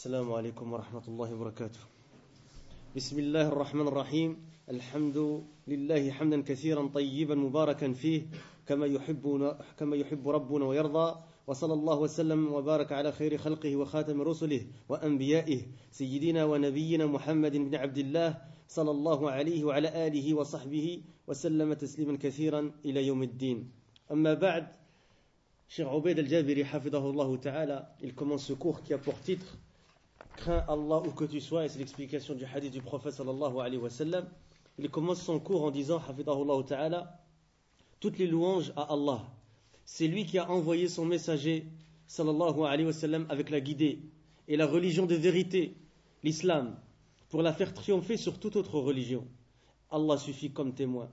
السلام عليكم ورحمة الله وبركاته. بسم الله الرحمن الرحيم. الحمد لله حمدا كثيرا طيبا مباركا فيه كما يحب ربنا ويرضى، وصلى الله وسلم وبارك على خير خلقه وخاتم رسله وأنبيائه سيدنا ونبينا محمد بن عبد الله صلى الله عليه وعلى آله وصحبه وسلم تسليما كثيرا إلى يوم الدين. أما بعد, Cheikh Obaid al-Jabiri, hafidahullah ta'ala, il commence ce cours qui a pour titre Crains Allah où que tu sois, et c'est l'explication du hadith du prophète sallallahu alayhi wa sallam. Il commence son cours en disant, hafidahullah ta'ala, toutes les louanges à Allah. C'est lui qui a envoyé son messager sallallahu alayhi wa sallam avec la guidée et la religion de vérité, l'islam, pour la faire triompher sur toute autre religion. Allah suffit comme témoin.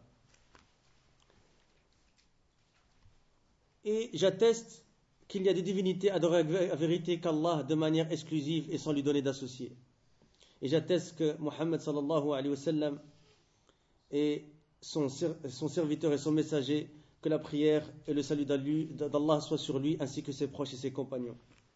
Et j'atteste qu'il y a des divinités adorées à vérité qu'Allah de manière exclusive et sans lui donner d'associés. Et j'atteste que Muhammad sallallahu alayhi wa sallam est son serviteur et son messager, que la prière et le salut d'Allah soient sur lui ainsi que ses proches et ses compagnons.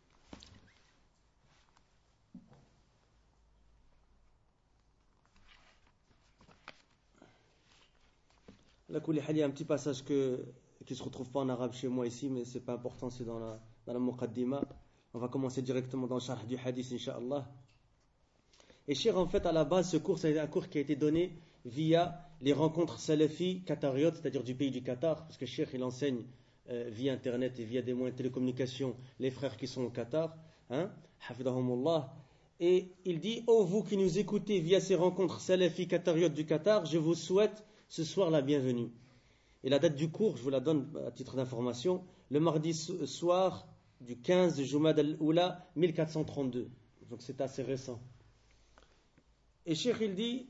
Là, il y a un petit passage qui ne se retrouve pas en arabe chez moi ici, mais ce n'est pas important, c'est dans la muqaddima. On va commencer directement dans le sharh du hadith, incha'Allah. Et Cheikh, en fait, à la base, ce cours, c'est un cours qui a été donné via les rencontres salafi qatariotes, c'est-à-dire du pays du Qatar, parce que Cheikh, il enseigne via Internet et via des moyens de télécommunication les frères qui sont au Qatar, hafidahumullah. Et il dit, vous qui nous écoutez via ces rencontres salafi qatariotes du Qatar, je vous souhaite ce soir la bienvenue. Et la date du cours, je vous la donne à titre d'information, le mardi soir du 15 de Jumad al-Oula 1432. Donc c'est assez récent. Et Cheikh il dit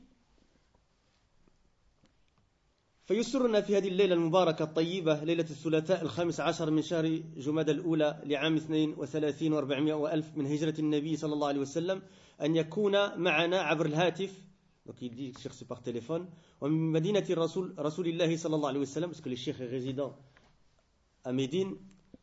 فيسرنا في هذه الليلة المباركة الطيبة ليلة الثلاثاء 15 من شهر جماد الأولى لعام 32 و400 وألف من هجرة النبي صلى الله عليه وسلم أن يكون معنا عبر الهاتف. Donc il dit, Cheikh c'est par téléphone. ومن مدينة رسول الله صلى الله عليه وسلم, parce que le Cheikh est résident à Médine.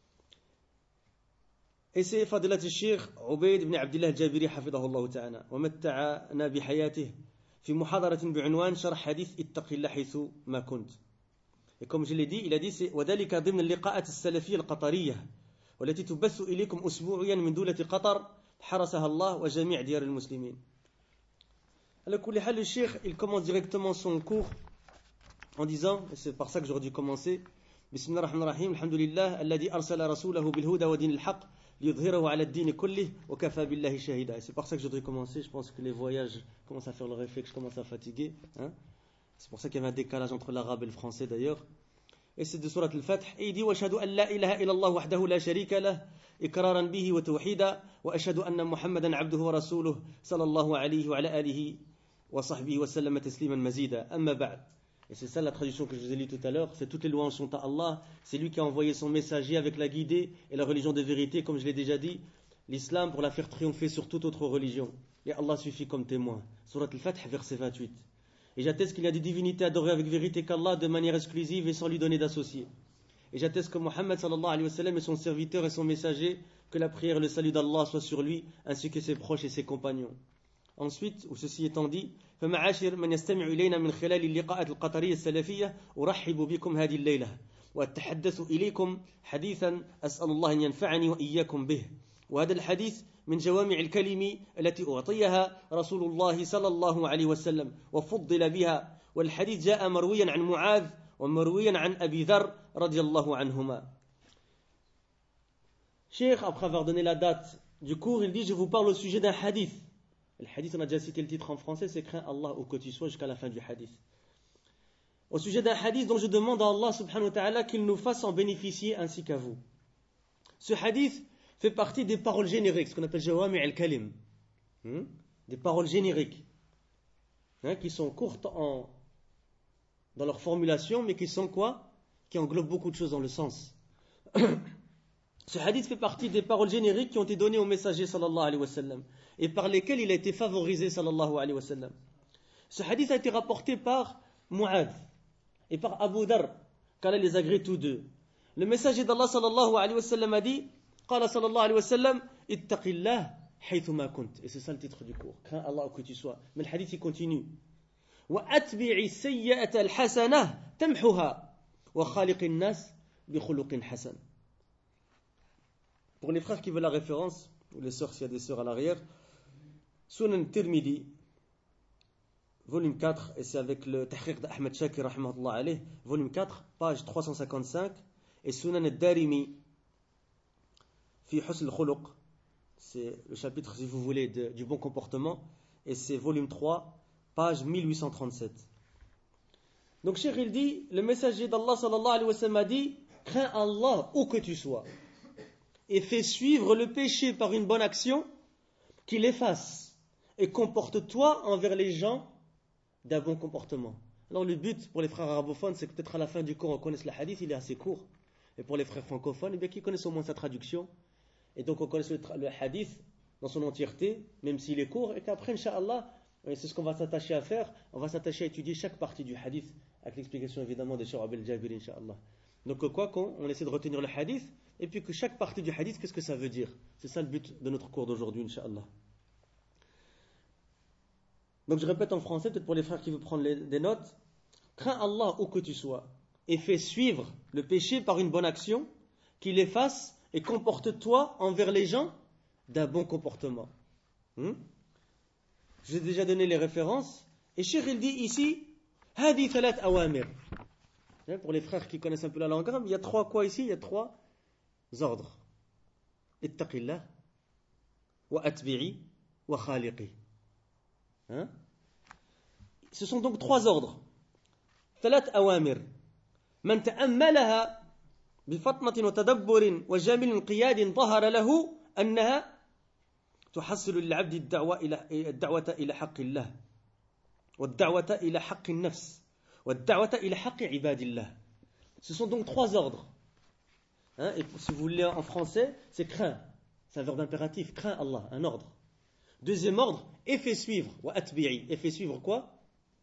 Et c'est فضيلة الشيخ عبيد بن عبد الله الجابري حفظه الله تعالى ومتعنا بحياته في محاضرة بعنوان شرح حديث اتق الله حيث ما كنت. Et comme je l'ai dit, il a dit وذلك ضمن اللقاءات السلفية القطرية والتي تبث إليكم أسبوعيا من دولة قطر حرسها الله وجميع ديار المسلمين. Alors, le Cheikh, il commence directement son cours en disant, et c'est par ça que j'aurais dû commencer, Bismillah ar-Rahman ar-Rahim, Alhamdulillah, alladhi arsala rasulahu bil-huda wa din al-haq, liyudhhirahu ala ad-din kullih, wa kafa billahi shahida. Et c'est par ça que j'aurais dû commencer. Je pense que les voyages commencent à faire leur effet, que je commence à fatiguer. C'est pour ça qu'il y avait un décalage entre l'arabe et le français d'ailleurs. Et c'est de Surat al-Fath. Et il dit, wa ashhadu an la ilaha illallah wahdahu la sharika lah, iqraran bihi wa tawhida, wa ashhadu anna Muhammadan abduhu wa rasuluhu, sallallahu alayhi wa ala alihi وصحبه وسلم تسليما مزيدا أما بعد. Et c'est ça la traduction que je vous ai lue tout à l'heure, c'est toutes les louanges sont à Allah, c'est lui qui a envoyé son messager avec la guidée et la religion de vérité, comme je l'ai déjà dit, l'islam pour la faire triompher sur toute autre religion. Et Allah suffit comme témoin. Surat al-Fath, verset 28. Et j'atteste qu'il y a des divinités adorées avec vérité qu'Allah de manière exclusive et sans lui donner d'associés. Et j'atteste que Muhammad sallallahu alayhi wa sallam est son serviteur et son messager, que la prière et le salut d'Allah soient sur lui, ainsi que ses proches et ses compagnons. Ensuite, ou ceci étant dit, فمعاشر من يستمع إلينا من خلال اللقاءات القطرية السلفية أرحب بكم هذه الليلة وأتحدث إليكم حديثا أسأل الله أن ينفعني وإياكم به. وهذا الحديث من جوامع الكلم التي أعطيها رسول الله صلى الله عليه وسلم وفضل بها. والحديث جاء مرويا عن معاذ ومرويا عن أبي ذر رضي الله عنهما. Cheikh, après avoir donné la date du cours, il dit, je vous parle au sujet d'un hadith. Le hadith, on a déjà cité le titre en français, c'est Crains Allah où que tu sois jusqu'à la fin du hadith. Au sujet d'un hadith dont je demande à Allah subhanahu wa ta'ala qu'il nous fasse en bénéficier ainsi qu'à vous. Ce hadith fait partie des paroles génériques, ce qu'on appelle Jawami' al-Kalim. Des paroles génériques. Qui sont courtes dans leur formulation, mais qui sont quoi? Qui englobent beaucoup de choses dans le sens. Ce hadith fait partie des paroles génériques qui ont été données au messager sallallahu alayhi wa sallam et par lesquelles il a été favorisé sallallahu alayhi wa sallam. Ce hadith a été rapporté par Mu'adh et par Abu Dharr, qu'Allah les agrée tous deux. Le messager d'Allah sallallahu alayhi wa sallam a dit, قال sallallahu alayhi wa sallam, ittaqillah حيثما كنت. Et c'est ça le titre du cours. Crains Allah où que tu sois. Mais le hadith il continue. وأتبع السيئة الحسنة تمحها وخالق الناس بخلق حسن. Pour les frères qui veulent la référence, ou les sœurs s'il y a des sœurs à l'arrière, Sunan Tirmidhi, volume 4, et c'est avec le tahqiq d'Ahmed Shakir, rahimahullah alayh, volume 4, page 355, et Sunan al-Darimi, fi Husn al-Khuluq, c'est le chapitre, si vous voulez, du bon comportement, et c'est volume 3, page 1837. Donc, Cheikh, il dit, le messager d'Allah, sallallahu alayhi wa sallam, a dit, crains Allah où que tu sois, et fais suivre le péché par une bonne action, qui l'efface, et comporte-toi envers les gens d'un bon comportement. Alors le but pour les frères arabophones, c'est que peut-être à la fin du cours on connaisse le hadith, il est assez court. Et pour les frères francophones, eh bien qu'ils connaissent au moins sa traduction. Et donc on connaisse le hadith dans son entièreté, même s'il est court, et qu'après, Inch'Allah, c'est ce qu'on va s'attacher à faire, on va s'attacher à étudier chaque partie du hadith, avec l'explication évidemment de Cheikh Abel Jabiri, Inch'Allah. Donc quoi qu'on essaie de retenir le hadith, et puis que chaque partie du hadith, qu'est-ce que ça veut dire? C'est ça le but de notre cours d'aujourd'hui, Inch'Allah. Donc je répète en français, peut-être pour les frères qui veulent prendre des notes. Crains Allah où que tu sois, et fais suivre le péché par une bonne action, qui l'efface, et comporte-toi envers les gens d'un bon comportement. Je vous ai déjà donné les références, et Cheikh il dit ici, Hadi thalat awamir. Pour les frères qui connaissent un peu la langue arabe, il y a trois quoi ici? Il y a trois ordres. Ittaqillah, wa atbi'i, wa khaliqi. Ce sont donc trois ordres. ثلاث أوامر من تأملها بفطنة وتدبر وجامل انقياد ظهر له أنها تحصل للعبد الدعوة إلى حق الله والدعوة إلى حق النفس والدعوة إلى حق عباد الله. Ce sont donc trois ordres. Et si vous voulez en français, c'est crains. C'est un verbe impératif. Crains Allah, un ordre. Deuxième ordre, et fais suivre. Wa atbi'i. Et fais suivre quoi?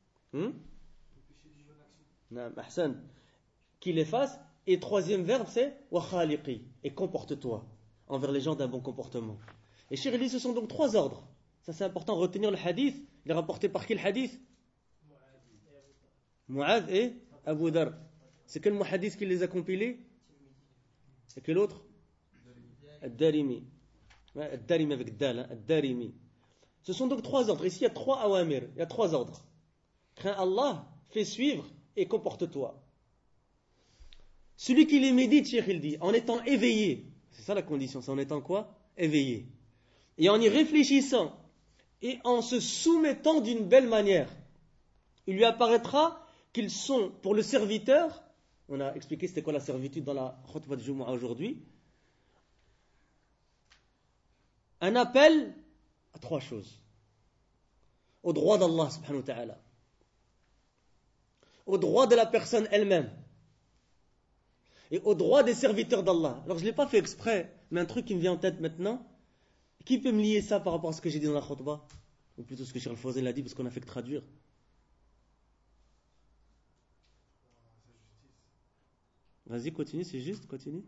Qu'il efface. Et troisième verbe, c'est wa khaliqi. Et comporte-toi envers les gens d'un bon comportement. Et Cheikh, ce sont donc trois ordres. Ça, c'est important de retenir le hadith. Il est rapporté par quel hadith? Mu'adh et Abu Dhar. C'est quel hadith qui les a compilés? C'est quel autre? Ad-Darimi. Ad-Darimi avec Dal. Ad-Darimi. Ce sont donc trois ordres. Ici, il y a trois awamir. Il y a trois ordres. Crains Allah, fais suivre et comporte-toi. Celui qui les médite, Cheikh, il dit, en étant éveillé. C'est ça la condition. C'est en étant quoi? Éveillé. Et en y réfléchissant et en se soumettant d'une belle manière. Il lui apparaîtra qu'ils sont, pour le serviteur, on a expliqué c'était quoi la servitude dans la khutbah de Jumu'ah aujourd'hui, un appel à trois choses. Au droit d'Allah subhanahu wa ta'ala. Au droit de la personne elle-même. Et au droit des serviteurs d'Allah. Alors je ne l'ai pas fait exprès, mais un truc qui me vient en tête maintenant. Qui peut me lier ça par rapport à ce que j'ai dit dans la khutbah? Ou plutôt ce que Cheikh Al-Fawzan a dit, parce qu'on a fait que traduire. Vas-y, continue, c'est juste, continue.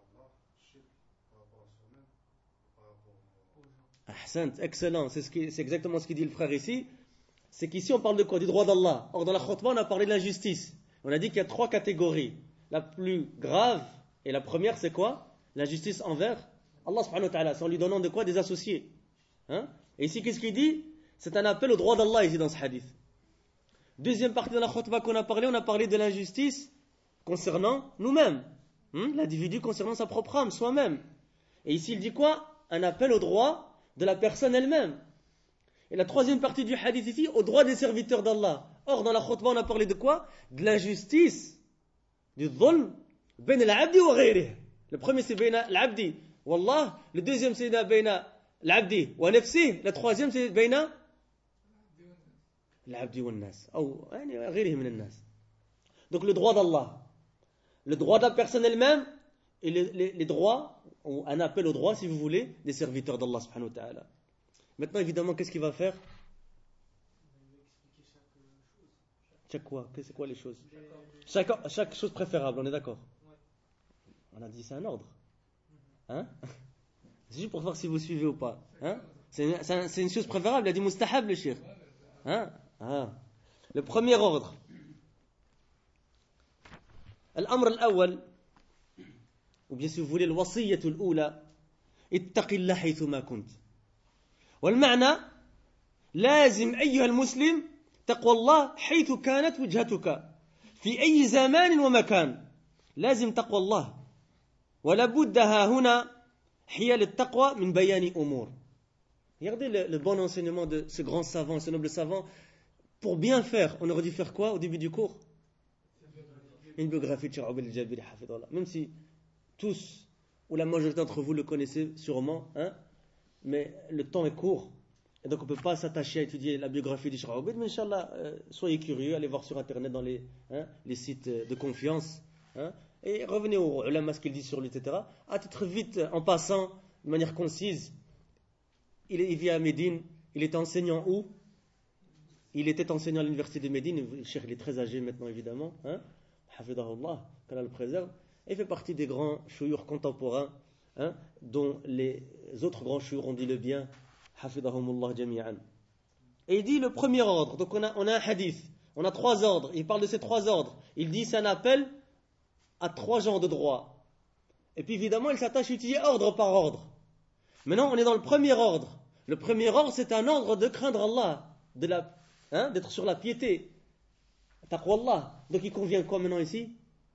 Ahsant, excellent, c'est exactement ce qu'il dit le frère ici. C'est qu'ici on parle de quoi? Du droit d'Allah. Or dans la khutbah on a parlé de l'injustice. On a dit qu'il y a trois catégories. La plus grave, et la première c'est quoi? L'injustice envers Allah subhanahu wa ta'ala. C'est en lui donnant de quoi? Des associés. Et ici qu'est-ce qu'il dit? C'est un appel au droit d'Allah ici dans ce hadith. Deuxième partie de la khutbah qu'on a parlé, on a parlé de l'injustice concernant nous-mêmes. L'individu concernant sa propre âme, soi-même. Et ici il dit quoi? Un appel au droit de la personne elle-même. Et la troisième partie du hadith ici, au droit des serviteurs d'Allah. Or, dans la khutbah, on a parlé de quoi? De l'injustice, du dhulm, ben al-abdi wa ghayrih. Le premier, c'est ben al-abdi wa Allah. Le deuxième, c'est ben al-abdi wa nafsih. Le troisième, c'est ben al-abdi wa nas. Ou ghayrih min al-nas. Donc, le droit d'Allah. Le droit de la personne elle-même et les droits, ou un appel au droit, si vous voulez, des serviteurs d'Allah subhanahu wa ta'ala. Maintenant, évidemment, qu'est-ce qu'il va faire? Chaque quoi? C'est quoi les choses? Chaque chose préférable, on est d'accord? On a dit c'est un ordre. C'est juste pour voir si vous suivez ou pas. C'est une chose préférable. Il a dit mustahab, le cheikh. Hein? Ah. Le premier ordre. Al-amr al-awwal, ou bien si vous voulez, الوصية الأولى اتق الله حيثما كنت. والمعنى لازم أيها المسلم تقوى الله حيث كانت وجهتك في أي زمان ومكان. لازم تقوى الله ولا بد ها هنا حيال التقوى من بيان أمور. Regardez le bon enseignement de ce grand savant, ce noble savant. Pour bien faire, on aurait dû faire quoi au début du cours? Une biographie de Cheikh Ubayd al-Jabiri hafidhahullah. Même si tous ou la majorité d'entre vous le connaissez sûrement, hein, mais le temps est court et donc on ne peut pas s'attacher à étudier la biographie de Cheikh Ubayd, mais Inch'Allah, soyez curieux, allez voir sur internet dans les sites de confiance, hein, et revenez aux ulama, ce qu'ils disent sur lui, etc. À titre vite, en passant, de manière concise, il vit à Médine, il est enseignant où? Il était enseignant à l'université de Médine, le cheikh il est très âgé maintenant évidemment, hein, hafidhahullah, qu'Allah le préserve, et il fait partie des grands chouyours contemporains, hein, dont les autres grands chouyours ont dit le bien, hafidhahumullah jami'an. Et il dit le premier ordre, donc on a un hadith, on a 3 ordres, il parle de ces 3 ordres, il dit c'est un appel à 3 genres de droit. Et puis évidemment il s'attache à étudier ordre par ordre. Maintenant on est dans le premier ordre. Le premier ordre c'est un ordre de craindre Allah, d'être sur la piété. Taqwa. Donc il convient quoi maintenant ici?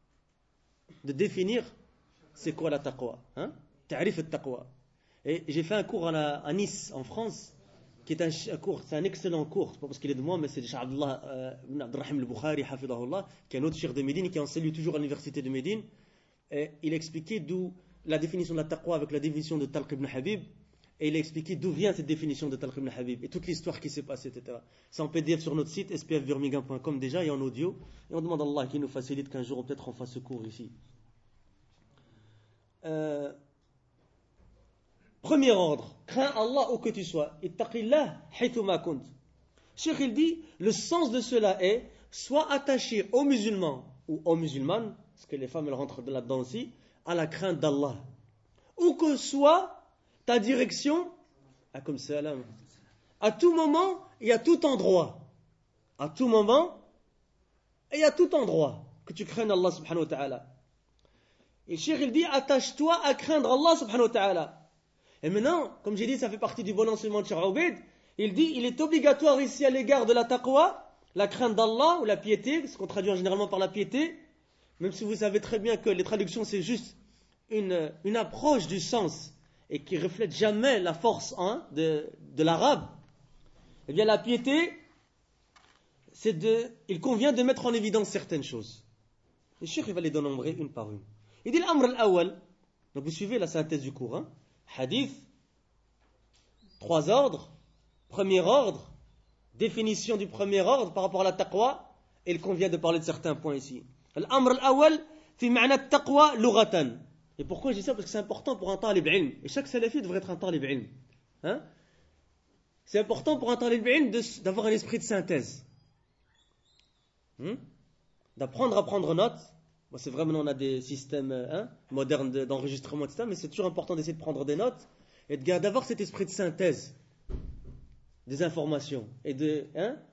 De définir c'est quoi la taqwa. Ta'rif al-taqwa. Et j'ai fait un cours à Nice, en France, qui est un cours, c'est un excellent cours, c'est pas parce qu'il est de moi, mais c'est de Cheikh Abdullah ibn Abdurrahim al-Bukhari, hafidhahullah, qui est un autre cheikh de Médine, qui enseigne toujours à l'université de Médine. Et il a expliqué d'où la définition de la taqwa avec la définition de Talq ibn Habib. Et il a expliqué d'où vient cette définition de Talq ibn Habib et toute l'histoire qui s'est passée, etc. C'est en PDF sur notre site, spfbirmingham.com déjà, et en audio. Et on demande à Allah qu'il nous facilite qu'un jour, peut-être, on fasse ce cours ici. Premier ordre, crains Allah où que tu sois. Ittaqillah haythuma kunt. Cheikh il dit, le sens de cela est, sois attaché aux musulmans ou aux musulmanes, parce que les femmes elles rentrent là-dedans aussi, à la crainte d'Allah. Où que soit ta direction, comme salam, à tout moment et à tout endroit. À tout moment et à tout endroit, que tu craignes Allah subhanahu wa ta'ala. Et Cheikh il dit, attache-toi à craindre Allah subhanahu wa ta'ala. Et maintenant, comme j'ai dit, ça fait partie du bon enseignement de Cheikh Ubayd. Il dit, il est obligatoire ici à l'égard de la taqwa, la crainte d'Allah ou la piété, ce qu'on traduit généralement par la piété, même si vous savez très bien que les traductions c'est juste une approche du sens et qui reflète jamais la force de l'arabe. Eh bien la piété, il convient de mettre en évidence certaines choses. Le cheikh il va les dénombrer une par une. Il dit l'amr al-awwal, donc vous suivez la synthèse du cours, hadith, 3 ordres, premier ordre, définition du premier ordre par rapport à la taqwa, et il convient de parler de certains points ici. L'amr al-awwal, fi ma'na at-taqwa lughatan. Et pourquoi je dis ça? Parce que c'est important pour un talib ilm. Et chaque salafi devrait être un talib ilm. C'est important pour un talib ilm d'avoir un esprit de synthèse. D'apprendre à prendre note. Bon, c'est vrai, maintenant on a des systèmes modernes d'enregistrement, etc. Mais c'est toujours important d'essayer de prendre des notes et d'avoir cet esprit de synthèse des informations et de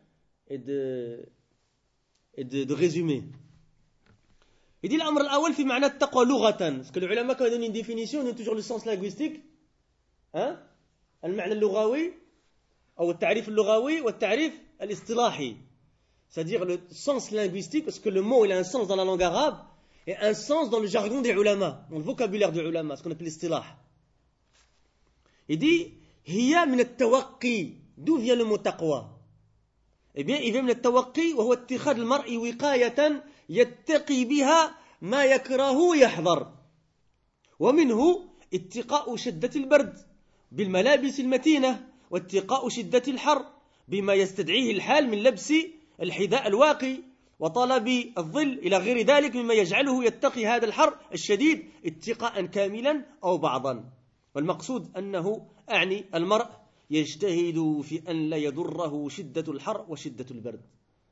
résumer. Il dit l'amr al-awwal fi ma'na at-taqwa lughatan. Parce que les ulama quand ils donnent une définition, ils donnent toujours le sens linguistique. Al-ma'na al-lughawi ou al-ta'rif al-lughawi ou al-ta'rif al-istilahi. C'est-à-dire le sens linguistique, parce que le mot il a un sens dans la langue arabe et un sens dans le jargon des ulama, dans le vocabulaire des ulama, ce qu'on appelle l'istilah. Il dit hiya min at-tawaqqi. D'où vient le mot taqwa? Eh bien, il vient min at-tawaqqi wa huwa ittikhad al-mar'i wiqayatan yattaqi biha ma yakrahu yahdhar. Wa minhu اتقاء شدة البرد بالملابس المتينة واتقاء شدة الحر بما يستدعيه الحال من لبس الحذاء الواقي وطلب الظل إلى غير ذلك مما يجعله يتقي هذا الحر الشديد اتقاء كاملا أو بعضا. والمقصود أنه أعني المرء يجتهد في أن لا يضره شدة الحر وشدة البرد.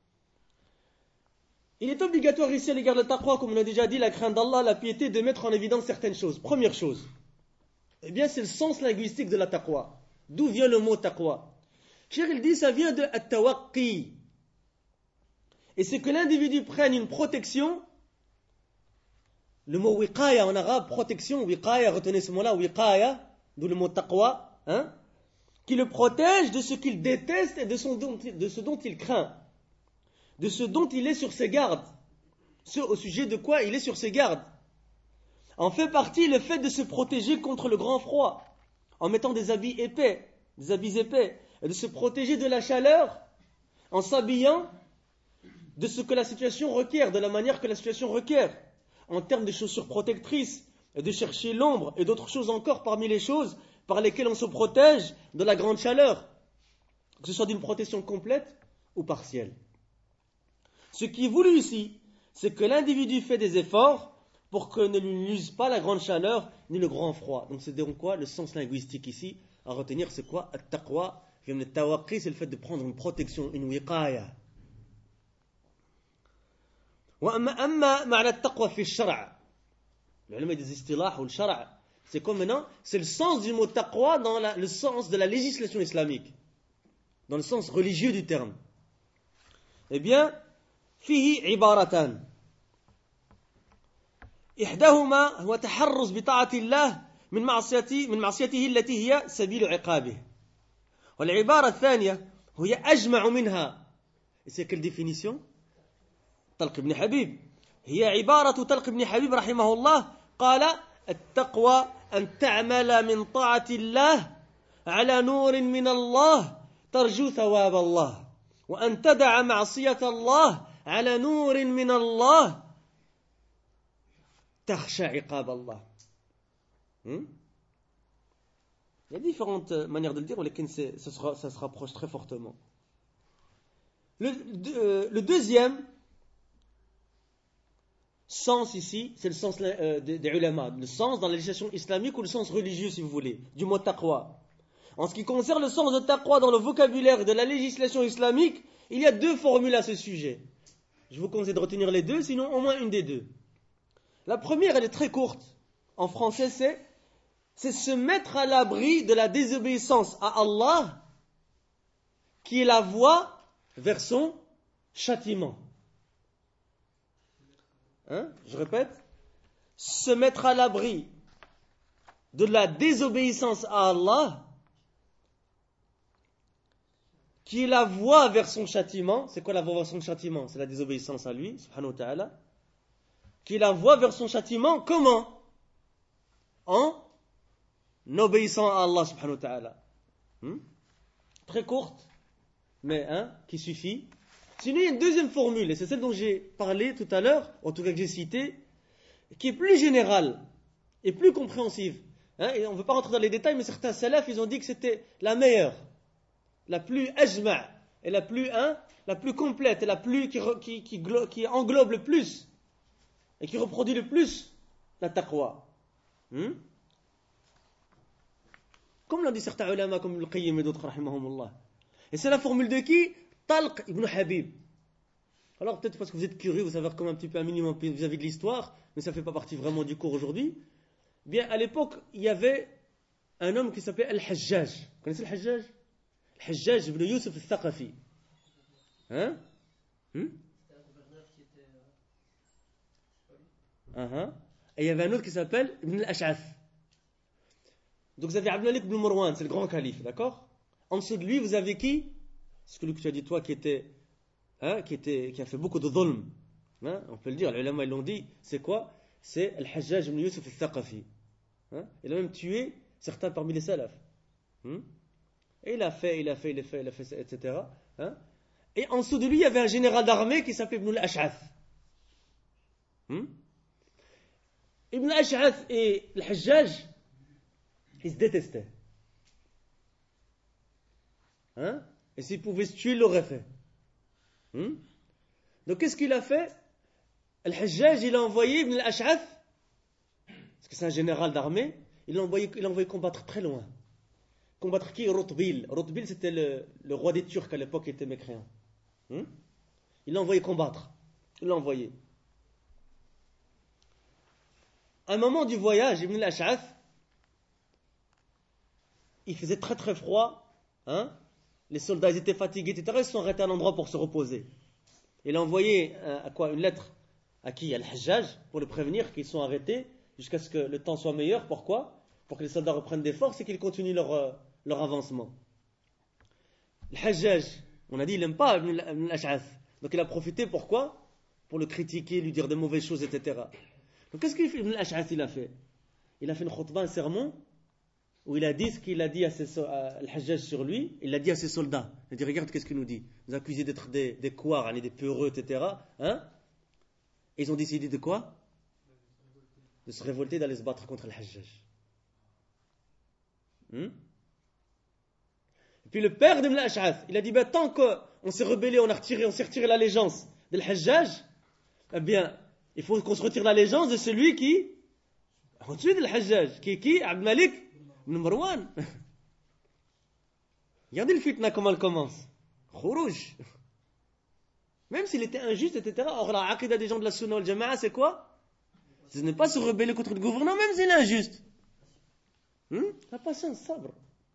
Il est obligatoire ici à l'égard de la taqwa, comme on a déjà dit, la crainte d'Allah, la piété, de mettre en évidence certaines choses. Première chose, eh bien c'est le sens linguistique de la taqwa. D'où vient le mot taqwa? Cheikh, il dit, ça vient de at-tawaqqi. Et c'est que l'individu prenne une protection. Le mot wiqaya en arabe, protection, wiqaya, retenez ce mot-là, wiqaya, d'où le mot taqwa, hein, qui le protège de ce qu'il déteste et de ce dont il craint, de ce dont il est sur ses gardes, ce au sujet de quoi il est sur ses gardes. En fait partie le fait de se protéger contre le grand froid, en mettant des habits épais, et de se protéger de la chaleur, en s'habillant de ce que la situation requiert, de la manière que la situation requiert, en termes de chaussures protectrices, et de chercher l'ombre, et d'autres choses encore parmi les choses par lesquelles on se protège de la grande chaleur, que ce soit d'une protection complète ou partielle. Ce qui est voulu ici, c'est que l'individu fait des efforts pour que ne lui nuise pas la grande chaleur ni le grand froid. Donc c'est donc quoi le sens linguistique ici à retenir, c'est quoi? At-taqwa, le tawaqqi, c'est le fait de prendre une protection, une wiqaya. وأما معنى التقوى في الشرع العلماء des istilah ou le shara', c'est quoi maintenant? C'est le sens du mot taqwa dans le sens de la législation islamique, dans le sens religieux du terme. Eh bien, فيه عبارتان إحداهما هو تحرز بطاعة الله من معصيته التي هي سبيل عقابه والعبارة الثانية هي أجمع منها. Et c'est quelle définition? طلق بن حبيب. هي عبارة طلق بن حبيب رحمه الله قال التقوى أن تعمل من طاعة الله على نور من الله ترجو ثواب الله وأن تدع معصية الله على نور من الله تخشى عقاب الله. Il y a différentes manières de le dire, mais ça se rapproche très fortement. Le deuxième sens ici, c'est le sens des ulama, le sens dans la législation islamique ou le sens religieux si vous voulez, du mot taqwa. En ce qui concerne le sens de taqwa dans le vocabulaire de la législation islamique, il y a deux formules à ce sujet. Je vous conseille de retenir les deux, sinon au moins une des deux. La première, elle est très courte. En français, c'est se mettre à l'abri de la désobéissance à Allah, qui est la voie vers son châtiment. Je répète, se mettre à l'abri de la désobéissance à Allah, qui est la voie vers son châtiment. C'est quoi la voie vers son châtiment? C'est la désobéissance à lui, subhanahu wa ta'ala. Qui est la voie vers son châtiment, comment? En obéissant à Allah, subhanahu wa ta'ala. Très courte, mais qui suffit. Sinon, il y a une deuxième formule, et c'est celle dont j'ai parlé tout à l'heure, en tout cas que j'ai citée, qui est plus générale et plus compréhensive. Et on ne veut pas rentrer dans les détails, mais certains salafs, ils ont dit que c'était la meilleure, la plus ajma', et la plus complète, et la plus qui englobe le plus, et qui reproduit le plus la taqwa. Comme l'ont dit certains ulama, comme Ibn Qayyim et d'autres, rahimahumullah. Et c'est la formule de qui? Talq ibn Habib. Alors peut-être parce que vous êtes curieux, vous savez comme un petit peu un minimum vis-à-vis de l'histoire, mais ça ne fait pas partie vraiment du cours aujourd'hui. Bien, à l'époque, il y avait un homme qui s'appelait Al-Hajjaj. Vous connaissez Al-Hajjaj? Al-Hajjaj ibn Yusuf al-Thaqafi. C'était un gouverneur qui était... Et il y avait un autre qui s'appelle Ibn al-Ash'ath. Donc vous avez Abd al-Malik ibn Marwan, c'est le grand calife, d'accord? En dessous de lui, vous avez qui? Ce que tu as dit toi qui a fait beaucoup de dhulm. On peut le dire, les ulama ils l'ont dit, c'est quoi? C'est Al-Hajjaj ibn Yusuf al-Thaqafi. Il a même tué certains parmi les salafs. Et il a fait, etc. Et en dessous de lui, il y avait un général d'armée qui s'appelait Ibn al-Ash'ath. Ibn al-Ash'ath et Al-Hajjaj, ils se détestaient. Et s'il pouvait se tuer, il l'aurait fait. Donc qu'est-ce qu'il a fait? Al-Hajjaj, il a envoyé Ibn al-Ash'ath, parce que c'est un général d'armée, il l'a envoyé combattre très loin. Combattre qui? Rutbil. Rutbil, c'était le roi des Turcs à l'époque, qui était mécréant. Il l'a envoyé combattre. Il l'a envoyé. À un moment du voyage, Ibn al-Ash'ath, il faisait très très froid, hein, les soldats ils étaient fatigués, etc. Ils se sont arrêtés à un endroit pour se reposer. Il a envoyé une lettre à qui? À Al-Hajjaj, pour le prévenir qu'ils sont arrêtés jusqu'à ce que le temps soit meilleur. Pourquoi? Pour que les soldats reprennent des forces et qu'ils continuent leur avancement. Al-Hajjaj, on a dit, il n'aime pas Ibn al-Ash'ath. Donc il a profité, pourquoi? Pour le critiquer, lui dire de mauvaises choses, etc. Donc qu'est-ce qu'Ibn al-Ash'ath il a fait? Il a fait une khutbah, un sermon, où il a dit ce qu'il a dit à Al-Hajjaj sur lui, il l'a dit à ses soldats. Il a dit, regarde qu'est-ce qu'il nous dit. Vous accusez d'être des couards, des peureux, etc. Hein? Et ils ont décidé de quoi? De se révolter, d'aller se battre contre Al-Hajjaj. Et puis le père d'Ibn al-Ash'ath, il a dit, tant qu'on s'est rebellé, on s'est retiré l'allégeance de Al-Hajjaj, eh bien, il faut qu'on se retire l'allégeance de celui qui a au-dessus de Al-Hajjaj, qui est qui? Abd Malik ibn Marwan. Regardez le fitna comment elle commence. Khourouj. Même s'il était injuste, etc. Or, la aqida des gens de la Sunna wal Jama'a, c'est quoi? Ce n'est pas se rebeller contre le gouvernement, même s'il est injuste. La patience, sabre.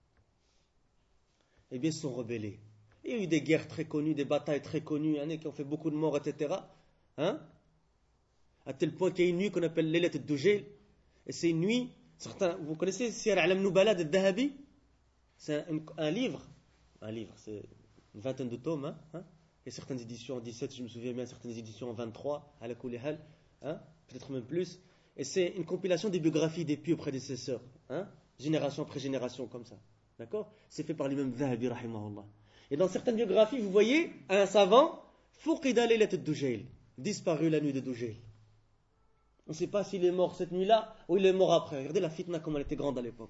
Eh bien, ils se sont rebellés. Il y a eu des guerres très connues, des batailles très connues, qui ont fait beaucoup de morts, etc. À tel point qu'il y a une nuit qu'on appelle Laylat al-Dujayl. Et c'est une nuit, vous connaissez Siyar A'lam Nubala de Dahabi? C'est un livre, c'est une vingtaine de tomes. Il y a certaines éditions en 17, je me souviens bien, certaines éditions en 23, à la Kulihal, peut-être même plus. Et c'est une compilation des biographies des pieux prédécesseurs, génération après génération, comme ça. D'accord? C'est fait par l'imam Dhahabi, rahimahullah. Et dans certaines biographies, vous voyez un savant, Fuqida Laylat al-Dujayl, disparu la nuit de Dujayl. On ne sait pas s'il est mort cette nuit-là ou il est mort après. Regardez la fitna comme elle était grande à l'époque.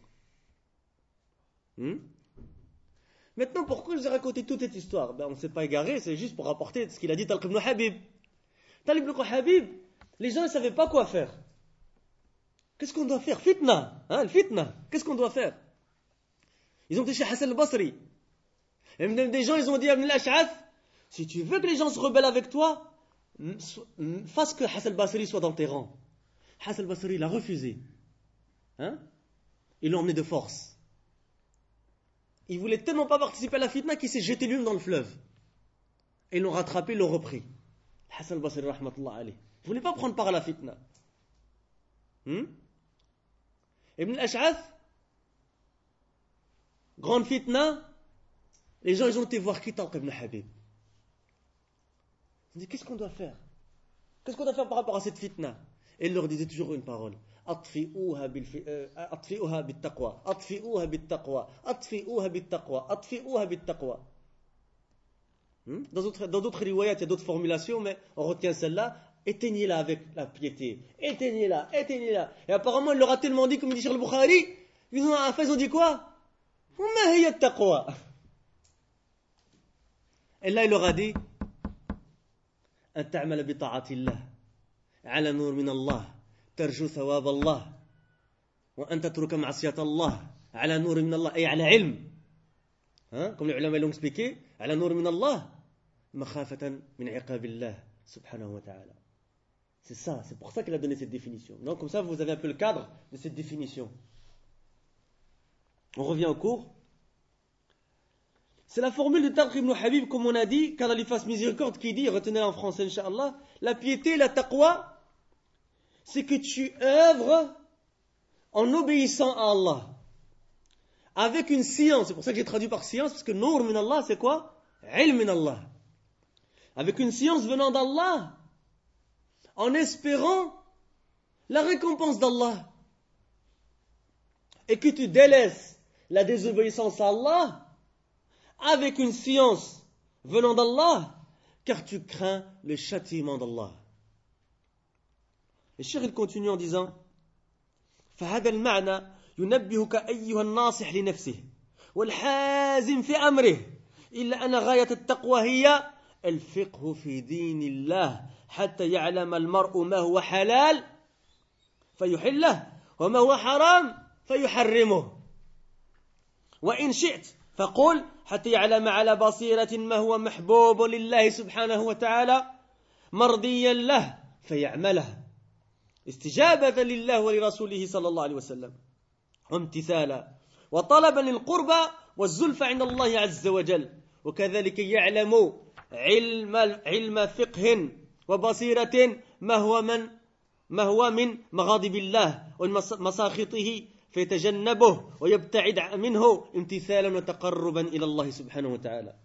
Maintenant, pourquoi je vous ai raconté toute cette histoire? On ne s'est pas égaré, c'est juste pour rapporter ce qu'il a dit Talq ibn Habib. Talq ibn Habib, les gens ne savaient pas quoi faire. Qu'est-ce qu'on doit faire? Fitna, le fitna. Qu'est-ce qu'on doit faire? Ils ont été chez Hassan al-Basri. Et même des gens, ils ont dit à Ibn al-Ash'ath, si tu veux que les gens se rebellent avec toi, fasse que Hassan al-Basri soit dans tes rangs. Hassan al-Basri, il a refusé. Ils l'ont emmené de force. Il voulait tellement pas participer à la fitna qu'il s'est jeté lui-même dans le fleuve. Et ils l'ont rattrapé, ils l'ont repris. Hassan al-Basri, rahmatullah alayh. Il voulait pas prendre part à la fitna. Ibn al-Ash'ath, grande fitna, les gens ils ont été voir qui Talq ibn Habib. Ils ont dit, qu'est-ce qu'on doit faire? Qu'est-ce qu'on doit faire par rapport à cette fitna? Et il leur disait toujours une parole. أطفئوها بالتقوى أطفئوها بالتقوى أطفئوها بالتقوى أطفئوها بالتقوى. Dans d'autres riwayat, il y a d'autres formulations, mais on retient celle-là. Éteignez-la avec la piété. Éteignez-la, éteignez-la. Et apparemment, il leur a tellement dit, comme dit Cheikh al-Bukhari, ils ont dit quoi? وما هي التقوى. Et là, il leur a dit, أن تعمل بطاعة الله على نور من الله ترجو ثواب الله وأن تترك معصية الله على نور من الله أي على علم. Comme les ulama l'ont expliqué, على نور من الله مخافة من عقاب الله سبحانه وتعالى. C'est ça, c'est pour ça qu'il a donné cette définition. Donc comme ça, vous avez un peu le cadre de cette définition. On revient au cours. C'est la formule de Talq ibn Habib, comme on a dit, qu'Allah lui fasse miséricorde, qui dit, retenez-la en français, Inch'Allah, la piété, la taqwa, c'est que tu œuvres en obéissant à Allah. Avec une science, c'est pour ça que j'ai traduit par science, parce que Nour min Allah, c'est quoi? Ilm min Allah. Avec une science venant d'Allah, en espérant la récompense d'Allah. Et que tu délaisses la désobéissance à Allah, avec une science venant d'Allah, car tu crains le châtiment d'Allah. Et Cheikh il continue en disant فهذا المعنى ينبهك أيها الناصح لنفسه والحازم في أمره إلا أن غاية التقوى هي الفقه في دين الله حتى يعلم المرء ما هو حلال فيحله وما هو حرام فيحرمه وإن شئت فقل حتى يعلم على بصيرة ما هو محبوب لله سبحانه وتعالى مرضيا له فيعمله استجابة لله ولرسوله صلى الله عليه وسلم وامتثالا وطلبا للقربى والزلفى عند الله عز وجل وكذلك يعلم علم فقه وبصيرة ما هو من مغاضب الله ومساخطه فيتجنبه ويبتعد منه امتثالا وتقربا إلى الله سبحانه وتعالى.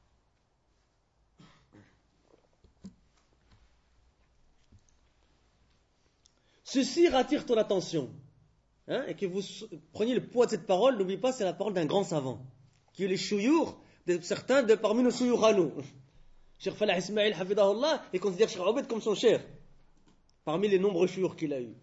Ceci attire ton attention. Et que vous preniez le poids de cette parole, n'oubliez pas, c'est la parole d'un grand savant, qui est le chouyour de certains de parmi nos chouyours à nous. Cheikh Falah Ismail, hafidahullah, il considère Cheikh Obeid comme son cher, parmi les nombreux chouyours qu'il a eu.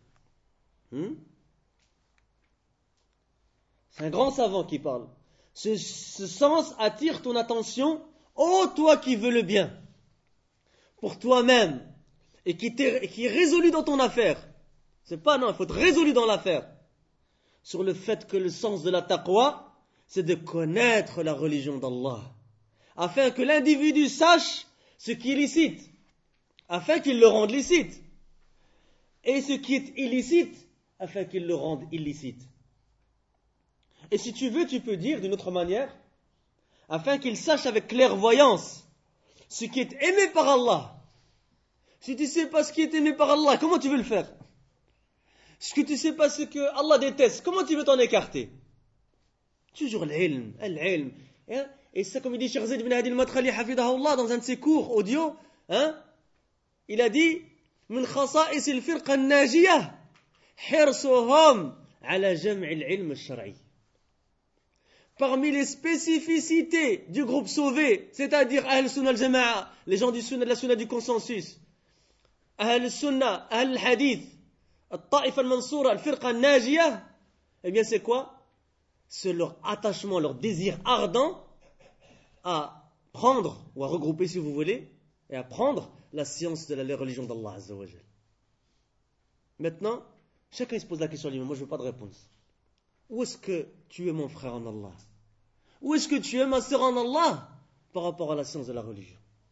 C'est un grand savant qui parle. Ce sens attire ton attention, ô toi qui veux le bien, pour toi-même, et qui est résolu dans ton affaire. C'est pas non, il faut être résolu dans l'affaire. Sur le fait que le sens de la taqwa, c'est de connaître la religion d'Allah, afin que l'individu sache ce qui est licite, afin qu'il le rende licite, et ce qui est illicite, afin qu'il le rende illicite. Et si tu veux, tu peux dire d'une autre manière, afin qu'il sache avec clairvoyance ce qui est aimé par Allah. Si tu ne sais pas ce qui est aimé par Allah, comment tu veux le faire? Ce que tu ne sais pas ce que Allah déteste, comment tu veux t'en écarter? Toujours l'ilm. Et ça, comme il dit Cheikh Zayd ibn Hadi al-Madkhali hafidahullah dans un de ses cours audio, il a dit min khasa'is al-firqa an-najiyah hirsuhum ala jam' al-ilm al-shar'i. Parmi les spécificités du groupe sauvé, c'est-à-dire Ahl Sunnah al-Jama'a, les gens du Sunnah, de la Sunnah du consensus, Ahl Sunnah, Ahl Hadith, Al-Ta'ifa al-Mansoura, Al-Firqa al-Najiyah, eh bien c'est quoi? C'est leur attachement, leur désir ardent à prendre, ou à regrouper si vous voulez, et à prendre la science de la religion d'Allah Azza wa Jal. Maintenant, chacun se pose la question lui-même, moi je ne veux pas de réponse. Où est-ce que tu es mon frère en Allah? Où est-ce que tu es ma sœur en Allah par rapport à la science de la religion?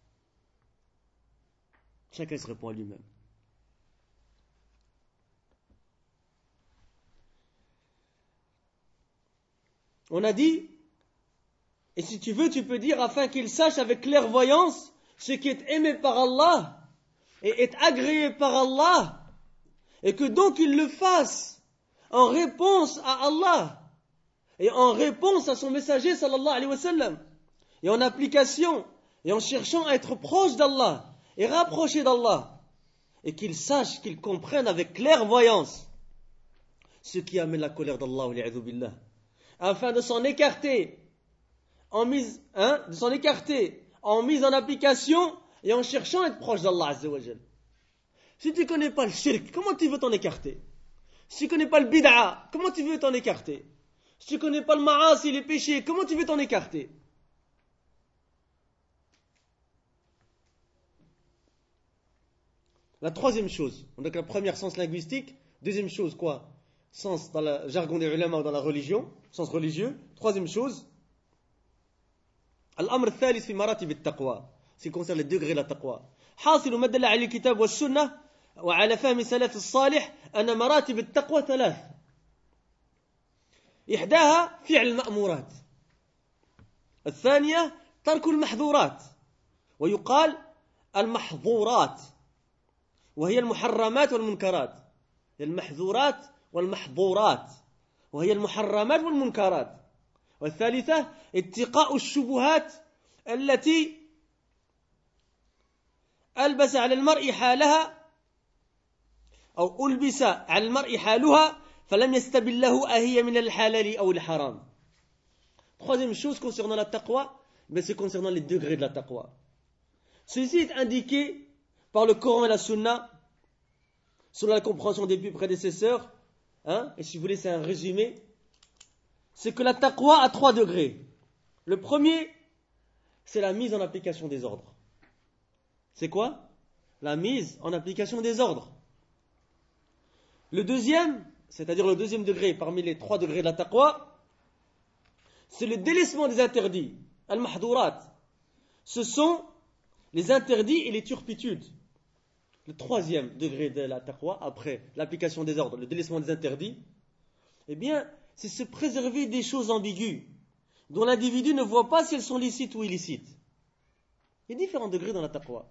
Chacun se répond à lui-même. On a dit, et si tu veux, tu peux dire, afin qu'il sache avec clairvoyance ce qui est aimé par Allah et est agréé par Allah, et que donc il le fasse en réponse à Allah et en réponse à son messager sallallahu alayhi wa sallam, et en application et en cherchant à être proche d'Allah et rapproché d'Allah, et qu'il sache, qu'il comprenne avec clairvoyance ce qui amène la colère d'Allah wa'li'adhu billah, afin de s'en écarter en mise en application et en cherchant à être proche d'Allah Azza wa Jal. Si tu ne connais pas le shirk, comment tu veux t'en écarter? Si tu ne connais pas le bid'a, comment tu veux t'en écarter? Si tu ne connais pas le ma'asi, les péchés, comment tu veux t'en écarter? La troisième chose, donc la première, sens linguistique. Deuxième chose, quoi? Sens dans le jargon des ulama ou dans la religion, sens religieux. Troisième chose, الأمر الثالث في مراتب التقوى, ce qui concerne les degrés de la taqwa. حاصل ما دل على الكتاب والسنة وعلى فهم سلف الصالح أن مراتب التقوى ثلاث. إحداها فعل المأمورات، الثانية ترك المحظورات، ويقال المحظورات وهي المحرمات والمنكرات. المحظورات والمحظورات وهي المحرمات والمنكرات. والثالثة اتقاء الشبهات التي ألبس على المرء حالها أو ألبس على المرء حالها فلم يستبله أهي من الحلال أو الحرام. Troisième chose concernant la taqwa, c'est concernant les degrés de la taqwa. Ceci est indiqué par le Coran et la Sunna, selon la compréhension des plus prédécesseurs. Et si vous voulez, c'est un résumé. C'est que la taqwa a 3 degrés. Le premier, c'est la mise en application des ordres. C'est quoi? La mise en application des ordres. Le deuxième, c'est-à-dire le deuxième degré parmi les 3 degrés de la taqwa, c'est le délaissement des interdits. Al-mahdurat. Ce sont les interdits et les turpitudes. Le troisième degré de la taqwa, après l'application des ordres, le délaissement des interdits, eh bien, c'est se préserver des choses ambiguës, dont l'individu ne voit pas si elles sont licites ou illicites. Il y a différents degrés dans la taqwa.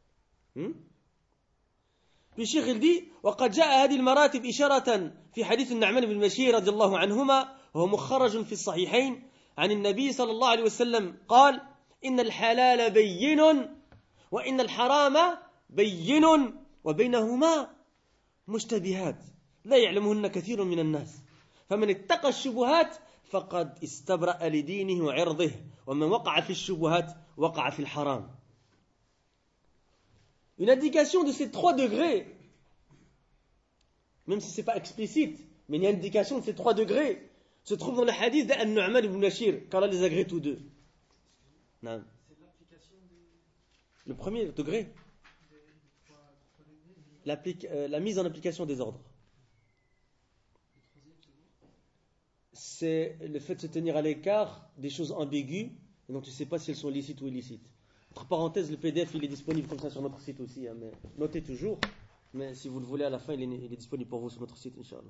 Puis Cheikh il dit وقد جاء هذه المراتب إشارة في حديث النعمان بن بشير رضي الله عنهما وهو مخرج في الصحيحين عن النبي صلى الله عليه وسلم قال إن الحلال بين وإن الحرام بين وبينهما مشتبهات لا يعلمهن كثير من الناس فمن اتقى الشبهات فقد استبرأ لدينه وعرضه ومن وقع في الشبهات وقع في الحرام. Une indication de ces 3 degrés, même si ce n'est pas explicite, mais une indication de ces 3 degrés se trouve dans le hadith d'An-Nu'man ibn Bashir, car Allah les agrée tous deux. Non. C'est l'application des... Le premier degré, la mise en application des ordres. C'est le fait de se tenir à l'écart des choses ambiguës, et dont tu ne sais pas si elles sont licites ou illicites. Entre parenthèses, le PDF il est disponible comme ça sur notre site aussi, hein, mais notez toujours. Mais si vous le voulez à la fin, il est disponible pour vous sur notre site, Inch'Allah.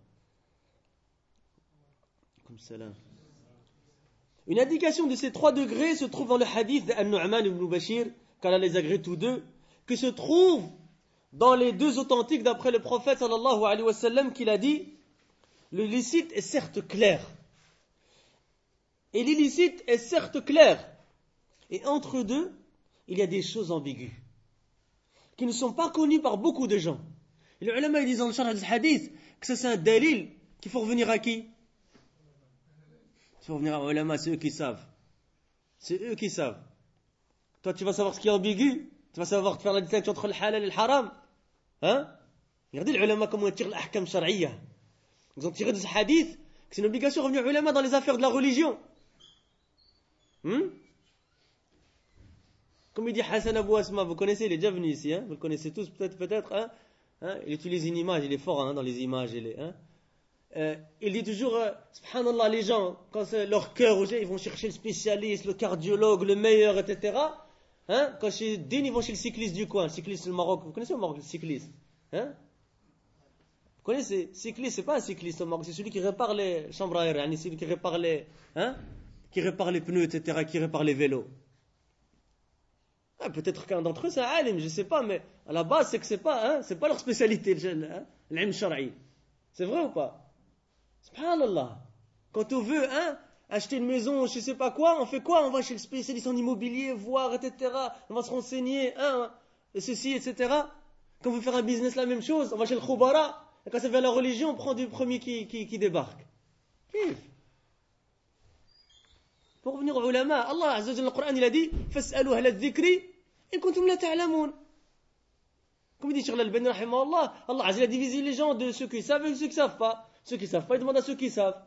Comme cela. Une indication de ces 3 degrés se trouve dans le hadith d'An-Nu'man ibn Bashir, car Allah les agrée tous deux, que se trouve dans les 2 authentiques d'après le prophète sallallahu alayhi wa sallam, qu'il a dit le licite est certes clair et l'illicite est certes clair, et entre deux il y a des choses ambiguës qui ne sont pas connues par beaucoup de gens. Et les ulama ils disent dans le sharh du hadith que ça c'est un dalil qu'il faut revenir à qui? Il faut revenir aux ulama, c'est eux qui savent. C'est eux qui savent. Toi tu vas savoir ce qui est ambigu, tu vas savoir faire la distinction entre le halal et le haram. Hein? Regardez les ulama comment ils tirent l'ahkam shar'iyya. Ils ont tiré de ce hadith que c'est une obligation de revenir aux ulama dans les affaires de la religion. Comme il dit Hassan Abou Asma, vous connaissez, il est déjà venu ici, hein? Vous le connaissez tous peut-être, hein? Il utilise une image, il est fort hein, dans les images. Il dit toujours, subhanallah, les gens, quand c'est leur cœur, ils vont chercher le spécialiste, le cardiologue, le meilleur, etc. Hein? Quand c'est din, ils vont chez le cycliste du coin. Le cycliste du Maroc, vous connaissez au Maroc le cycliste? Hein? Vous connaissez, cycliste, c'est pas un cycliste au Maroc, c'est celui qui répare les chambres à air, c'est celui qui répare qui répare les pneus, etc., qui répare les vélos. Peut-être qu'un d'entre eux c'est un alim, je sais pas, mais à la base c'est que c'est pas leur spécialité, l'ilm shar'i. C'est vrai ou pas? Subhanallah. Quand on veut acheter une maison, je sais pas quoi, on fait quoi? On va chez le spécialiste en immobilier, voir, etc. On va se renseigner, ceci, etc. Quand on veut faire un business, la même chose, on va chez le khoubara. Et quand ça vient à la religion, on prend du premier qui débarque. Kif? Pour revenir aux ulama, Allah Azza wa Jalla, le Coran, il a dit فَاسْأَلُوا أَهْلَ الذِّكْرِ إِن كُنتُمْ لَا تَعْلَمُونَ. Comme il dit Cheikh Al-Albani rahimahullah, Allah Azza wa Jalla a divisé les gens de ceux qui savent et ceux qui ne savent pas. Ceux qui ne savent pas, ils demandent à ceux qui savent.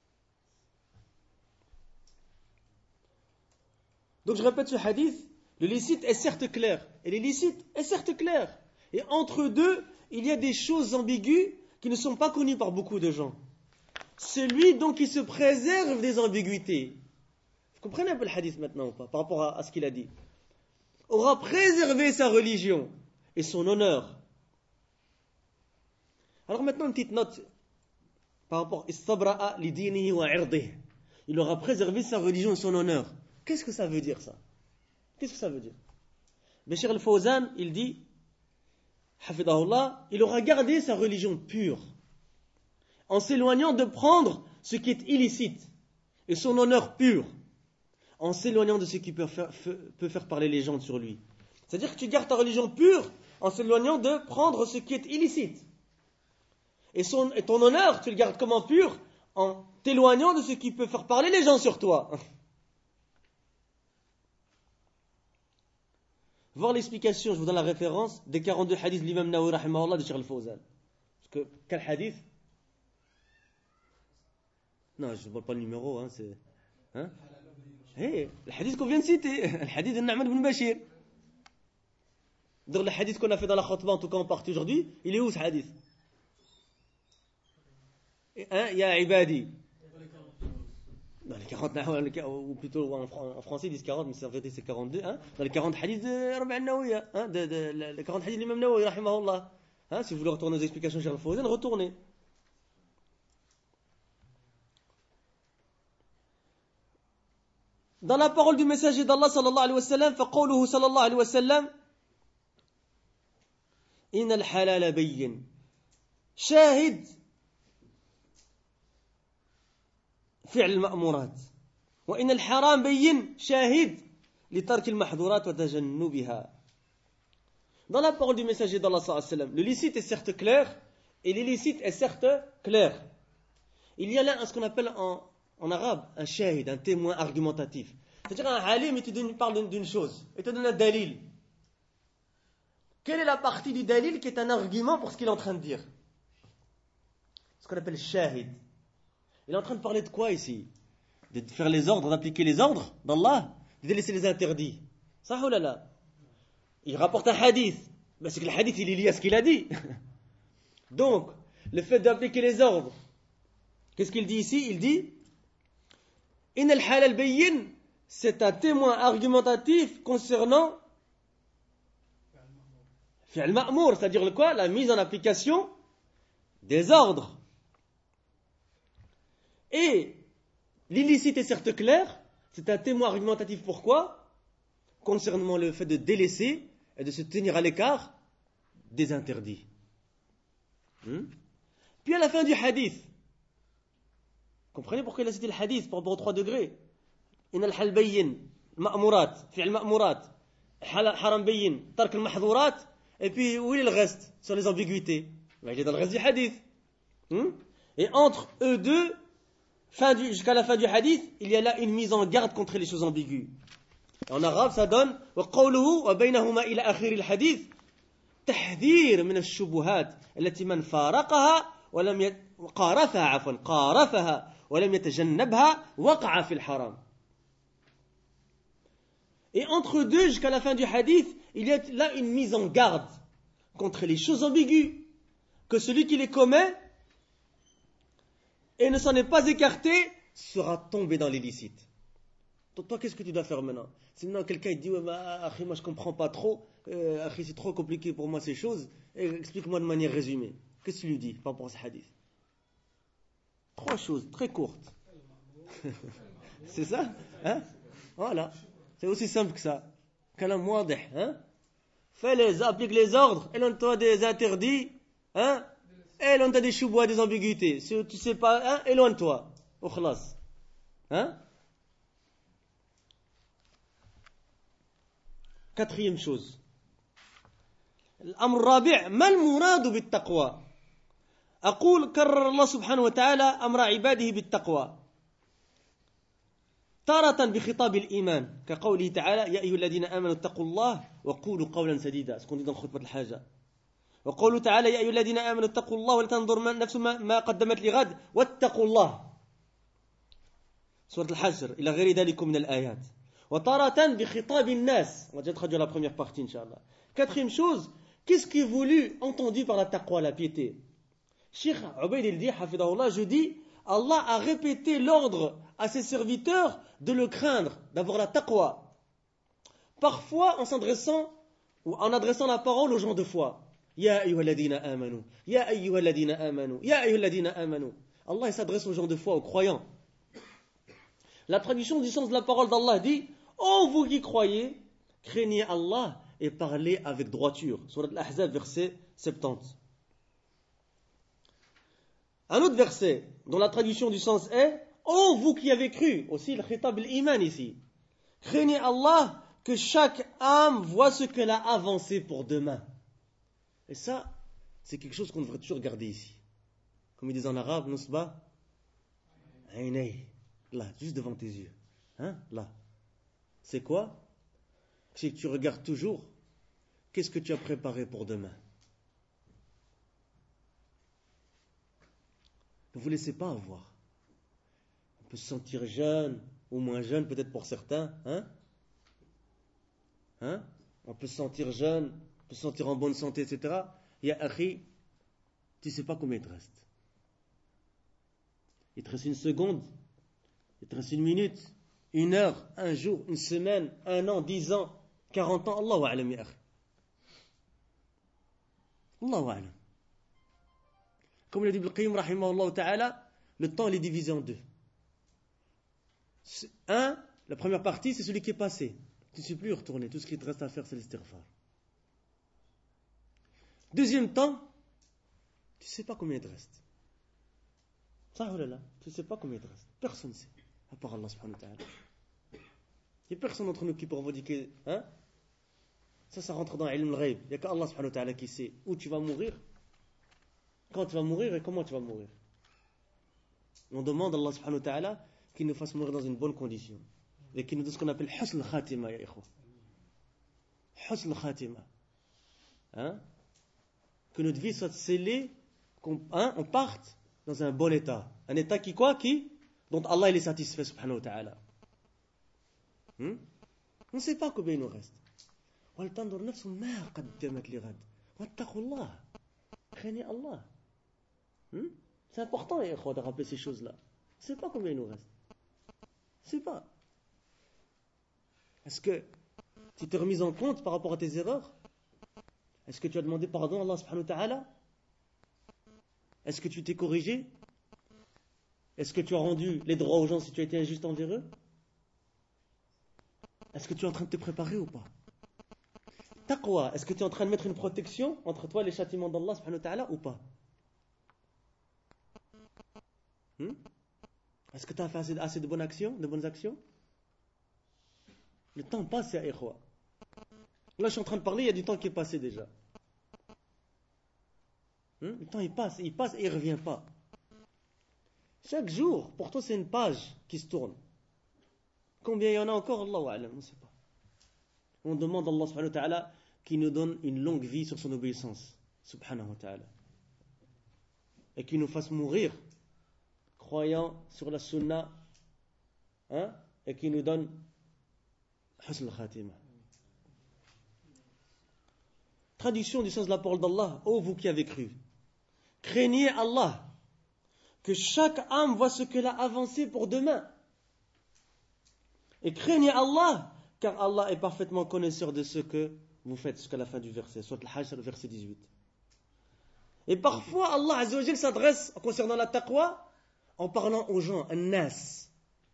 Donc je répète ce hadith, le licite est certes clair et l'illicite est certes clair. Et entre deux, il y a des choses ambiguës qui ne sont pas connues par beaucoup de gens. Celui donc qui se préserve des ambiguïtés, vous comprenez un peu le hadith maintenant ou pas, par rapport à ce qu'il a dit, aura préservé sa religion et son honneur. Alors maintenant une petite note par rapport istabra'a li dinihi wa 'irdihi. Il aura préservé sa religion et son honneur. Qu'est-ce que ça veut dire ça? Qu'est-ce que ça veut dire? Cheikh Al-Fawzan, il dit hafidahullah, il aura gardé sa religion pure en s'éloignant de prendre ce qui est illicite et son honneur pur en s'éloignant de ce qui peut faire parler les gens sur lui. C'est-à-dire que tu gardes ta religion pure en s'éloignant de prendre ce qui est illicite. Et ton honneur, tu le gardes comment pur? En t'éloignant de ce qui peut faire parler les gens sur toi. Voir l'explication, je vous donne la référence des 42 hadiths de l'imam Nawawi rahimahullah de Cheikh Al-Fawzan. Parce que, quel hadith? Non, je ne vois pas le numéro, c'est... le hadith qu'on vient de citer, le hadith de Nu'man ibn Bashir. Donc le hadith qu'on a fait dans la khutbah, en tout cas en partie aujourd'hui, il est où ce hadith? Ya ibadi. Dans les 40, ou plutôt en français ils disent 40, mais en vérité c'est 42. Dans les 40 hadiths de Rabi' al-Nawawi, les 40 hadiths de l'imam Nawawi, rahimahullah. Si vous voulez retourner aux explications de Cheikh Al-Fawzan, retournez. dans la parole du messager d'Allah sallallahu alayhi wa sallam, فقوله صلى الله عليه وسلم إن الحلال بين شاهد فعل المأمورات وإن الحرام بين شاهد لترك المحظورات وتجنبها. Dans la parole du messager d'Allah sallallahu alayhi wa sallam, le licite est certes clair et l'illicite est certes clair. Il y a là ce qu'on appelle en arabe un shahid, un témoin argumentatif. C'est-à-dire un alim, il parle d'une chose, il te donne un dalil. Quelle est la partie du dalil qui est un argument pour ce qu'il est en train de dire? Ce qu'on appelle shahid. Il est en train de parler de quoi ici? De faire les ordres, d'appliquer les ordres d'Allah, de délaisser les interdits. Ça ou là là? Il rapporte un hadith. Ben c'est que le hadith il est lié à ce qu'il a dit. Donc, le fait d'appliquer les ordres, qu'est-ce qu'il dit ici? Il dit In al-halal bayyin, c'est un témoin argumentatif concernant fi'al ma'mour, c'est-à-dire le quoi? La mise en application des ordres. Et l'illicite est certes clair, c'est un témoin argumentatif pourquoi? Concernant le fait de délaisser et de se tenir à l'écart des interdits. Puis à la fin du hadith, comprenez pourquoi il a cité le hadith par rapport aux 3 degrés? إن الحل بين مأمورات فعل مأمورات حرام بين ترك المحظورات et puis où est le reste sur les ambiguïtés? Il est dans le reste du hadith. Et entre eux deux, jusqu'à la fin du hadith, il y a là une mise en garde contre les choses ambiguës. En arabe ça donne وقوله وبينهما إلى آخر الحديث تحذير من الشبهات التي من فارقها ولم قارفها ولم يتجنبها وقع في الحرام. Et entre deux, jusqu'à la fin du hadith, il y a là une mise en garde contre les choses ambiguës, que celui qui les commet et ne s'en est pas écarté sera tombé dans l'illicite. Donc toi, qu'est-ce que tu dois faire maintenant? Si maintenant quelqu'un dit ouais, akhi, moi je comprends pas trop, akhi, c'est trop compliqué pour moi ces choses, explique-moi de manière résumée. Qu'est-ce que tu lui dis par rapport à ce hadith? 3 choses très courtes. C'est ça? Hein? Voilà. C'est aussi simple que ça. Kalam wadih, hein? Applique les ordres, éloigne-toi des interdits, hein? Éloigne-toi des choubouas, des ambiguïtés. Si tu sais pas, hein? Éloigne-toi. Au khlas. Hein? 4e chose. الأمر الرابع ما المراد بالتقوى؟ أقول كرر الله سبحانه وتعالى أمر عباده بالتقوى تارة بخطاب الإيمان كقوله تعالى يا أيها الذين آمنوا اتقوا الله وقولوا قولا سديدا ce qu'on dit dans خطبة الحاجة وقوله تعالى يا أيها الذين آمنوا اتقوا الله ولتنظر نفس ما قدمت لغد واتقوا الله سورة الحشر إلى غير ذلك من الآيات وتارة بخطاب الناس on va déjà traduire la première partie Inch'Allah. 4e chose, qu'est-ce qui est voulu, entendu par la taqwa, la piété? Cheikh Ubayd il dit, hafidahullah, je dis, Allah a répété l'ordre à ses serviteurs de le craindre, d'avoir la taqwa. Parfois en s'adressant ou en adressant la parole aux gens de foi. Ya ayyuhalladhina amanu, ya ayyuhalladhina amanu, ya ayyuhalladhina amanu. Allah il s'adresse aux gens de foi, aux croyants. La traduction du sens de la parole d'Allah dit, ô vous qui croyez, craignez Allah et parlez avec droiture. Surat Al-Ahzab, verset 70. Un autre verset, dont la traduction du sens est ô vous qui avez cru, aussi le khitab al-iman ici. Craignez Allah, que chaque âme voit ce qu'elle a avancé pour demain. Et ça, c'est quelque chose qu'on devrait toujours garder ici. Comme ils disent en arabe, nusba, aynay, là, juste devant tes yeux. Hein, là. C'est quoi? C'est que tu regardes toujours, qu'est-ce que tu as préparé pour demain? Ne vous laissez pas avoir. On peut se sentir jeune, ou moins jeune, peut-être pour certains. On peut se sentir jeune, on peut se sentir en bonne santé, etc. Ya akhi, tu ne sais pas combien il te reste. Il te reste 1 seconde, il te reste 1 minute, 1 heure, 1 jour, 1 semaine, 1 an, 10 ans, 40 ans. Allahu a'lam ya akhi. Allahu a'lam. Comme l'a dit Ibn Qayyim rahimahullah ta'ala, le temps il est divisé en 2. La première partie, c'est celui qui est passé. Tu ne sais plus y retourner. Tout ce qui te reste à faire, c'est l'istighfar. Deuxième temps, tu ne sais pas combien il te reste. Ça, oh là là, tu ne sais pas combien il te reste. Personne ne sait, à part Allah subhanahu wa ta'ala. Il n'y a personne d'entre nous qui pourra vous dire que ça rentre dans l'ilm al-ghaib. Il n'y a qu'Allah subhanahu wa ta'ala qui sait où tu vas mourir, quand tu vas mourir et comment tu vas mourir. On demande à Allah subhanahu wa ta'ala qu'il nous fasse mourir dans une bonne condition. Et qu'il nous donne ce qu'on appelle husn al-khatima, ya ikhwa. Husn al-khatima. Que notre vie soit scellée, qu'on parte dans un bon état. Un état dont Allah il est satisfait, subhanahu wa ta'ala. On ne sait pas combien il nous reste. وَلْتَنْظُرْ نَفْسٌ مَا قَدَّمَتْ لِغَدٍ وَاتَّقُوا اللَّهَ. Craignez Allah. C'est important, ya ikhwa, de rappeler ces choses-là. On ne sait pas combien il nous reste. On ne sait pas. Est-ce que tu t'es remis en compte par rapport à tes erreurs? Est-ce que tu as demandé pardon à Allah subhanahu wa ta'ala? Est-ce que tu t'es corrigé? Est-ce que tu as rendu les droits aux gens si tu as été injuste envers eux? Est-ce que tu es en train de te préparer ou pas? Taqwa, est-ce que tu es en train de mettre une protection entre toi et les châtiments d'Allah subhanahu wa ta'ala ou pas? Est-ce que tu as fait assez de bonnes actions? Le temps passe, ya ikhwa. Là, je suis en train de parler, il y a du temps qui est passé déjà. Le temps, il passe et il ne revient pas. Chaque jour, pour toi, c'est une page qui se tourne. Combien il y en a encore, Allahu a'lam, on ne sait pas. On demande à Allah subhanahu wa ta'ala qu'il nous donne une longue vie sur son obéissance, subhanahu wa ta'ala. Et qu'il nous fasse mourir, croyant sur la sunna, et qu'il nous donne husn al-khatima. Traduction du sens de la parole d'Allah. Ô vous qui avez cru, craignez Allah, que chaque âme voit ce qu'elle a avancé pour demain. Et craignez Allah, car Allah est parfaitement connaisseur de ce que vous faites, jusqu'à la fin du verset, soit Al-Hajj, le verset 18. Et parfois, Allah Azza wa Jal s'adresse, concernant la taqwa, en parlant aux gens, an-nas.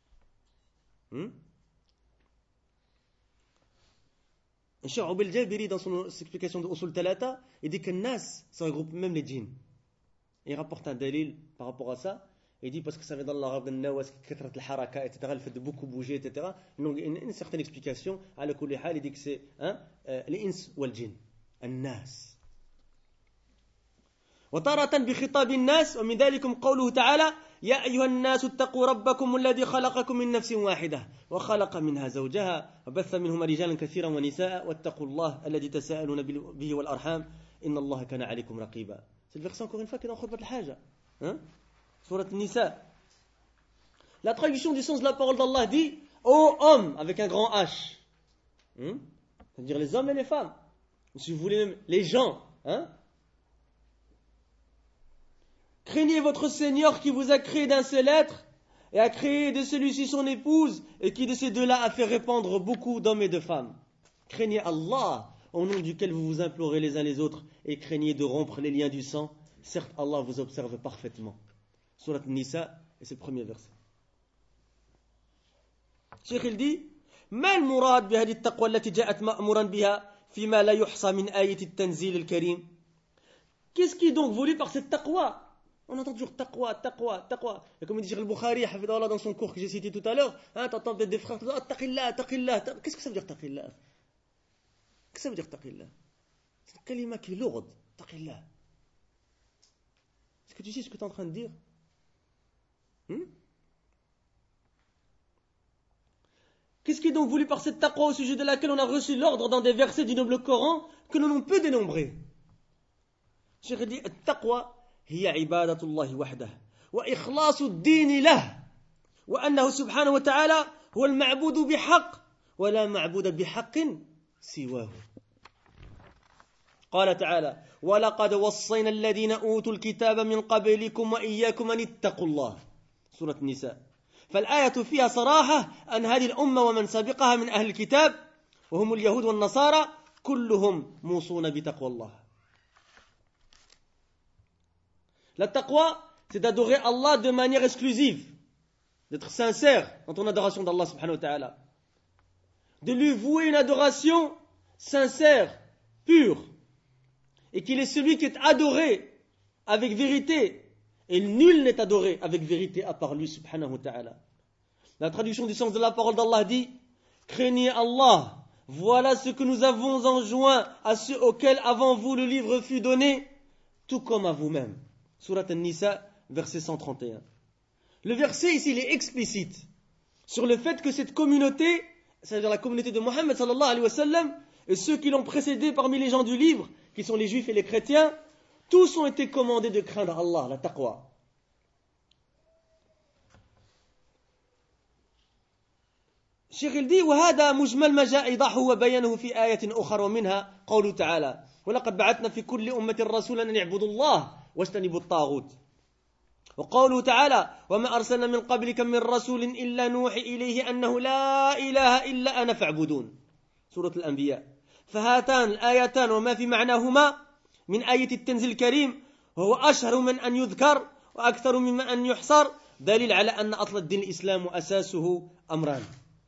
Et Cheikh Ubayd al-Jabiri, dans son explication de Usul Talata, il dit que Nas, ça regroupe même les djinns. Et il rapporte un dalil par rapport à ça. Il dit parce que ça vient dans l'arabe de Nawas, katrat al-haraka, etc., le fait de beaucoup bouger, etc. Donc, une certaine explication. À la kulli hal, il dit que c'est les ins ou le djinn. An-Nas. وتارة بخطاب الناس ومن ذلكم قوله تعالى يا أيها الناس اتقوا ربكم الذي خلقكم من نفس واحدة وخلق منها زوجها وبث منهما رجالا كثيرا ونساء واتقوا الله الذي تساءلون به والأرحام إن الله كان عليكم رقيبا. C'est le verset encore une fois qui est dans Khutbat al-Haja. Surat Nisa. La traduction du sens de la parole d'Allah dit ô hommes avec un grand H. C'est-à-dire les hommes et les femmes. Si vous voulez même les gens. Craignez votre Seigneur qui vous a créé d'un seul être et a créé de celui-ci son épouse et qui de ces deux-là a fait répandre beaucoup d'hommes et de femmes. Craignez Allah au nom duquel vous vous implorez les uns les autres et craignez de rompre les liens du sang. Certes, Allah vous observe parfaitement. Surat Nisa, et c'est le premier verset. Cheikh il dit ما المراد بهذه التقوى التي جاءت مأمورا بها فيما لا يحصى من آية التنزيل الكريم. Qu'est-ce qui est donc voulu par cette taqwa? On entend toujours taqwa, taqwa, taqwa. Et comme il dit Cheikh al-Bukhari, hafidahullah, dans son cours que j'ai cité tout à l'heure, t'entends peut-être des frères, taqillah, taqillah. Qu'est-ce que ça veut dire taqillah? Qu'est-ce que ça veut dire taqillah? C'est une kalima qui est lourde, taqillah. Est-ce que tu sais ce que tu es en train de dire? Qu'est-ce qui est donc voulu par cette taqwa au sujet de laquelle on a reçu l'ordre dans des versets du noble Coran que l'on ne peut dénombrer? Cheikh dit taqwa هي عبادة الله وحده وإخلاص الدين له وأنه سبحانه وتعالى هو المعبود بحق ولا معبود بحق سواه. قال تعالى ولقد وصينا الذين أوتوا الكتاب من قبلكم وإياكم أن اتقوا الله. سورة النساء. فالآية فيها صراحة أن هذه الأمة ومن سبقها من أهل الكتاب وهم اليهود والنصارى كلهم موصون بتقوى الله. La taqwa, c'est d'adorer Allah de manière exclusive, d'être sincère dans ton adoration d'Allah subhanahu wa ta'ala. de lui vouer une adoration sincère, pure, et qu'il est celui qui est adoré avec vérité, et nul n'est adoré avec vérité à part lui, subhanahu wa ta'ala. La traduction du sens de la parole d'Allah dit: craignez Allah, voilà ce que nous avons enjoint à ceux auxquels avant vous le livre fut donné, tout comme à vous-même. Surat An-Nisa, verset 131. Le verset ici, il est explicite sur le fait que cette communauté, c'est-à-dire la communauté de Mohammed sallallahu alayhi wa sallam, et ceux qui l'ont précédé parmi les gens du livre, qui sont les juifs et les chrétiens, tous ont été commandés de craindre Allah, la taqwa. الشيخ الدي وهذا مجمل ما جاء إيضاحه وبيانه في آية أخرى ومنها قوله تعالى: ولقد بعثنا في كل أمة رسولا أن يعبدوا الله واجتنبوا الطاغوت. وقوله تعالى: وما أرسلنا من قبلك من رسول إلا نوحي إليه أنه لا إله إلا أنا فاعبدون. سورة الأنبياء. فهاتان الآيتان وما في معناهما من آية التنزيل الكريم وهو أشهر من أن يذكر وأكثر مما أن يحصر دليل على أن أصل الدين الإسلام وأساسه أمران.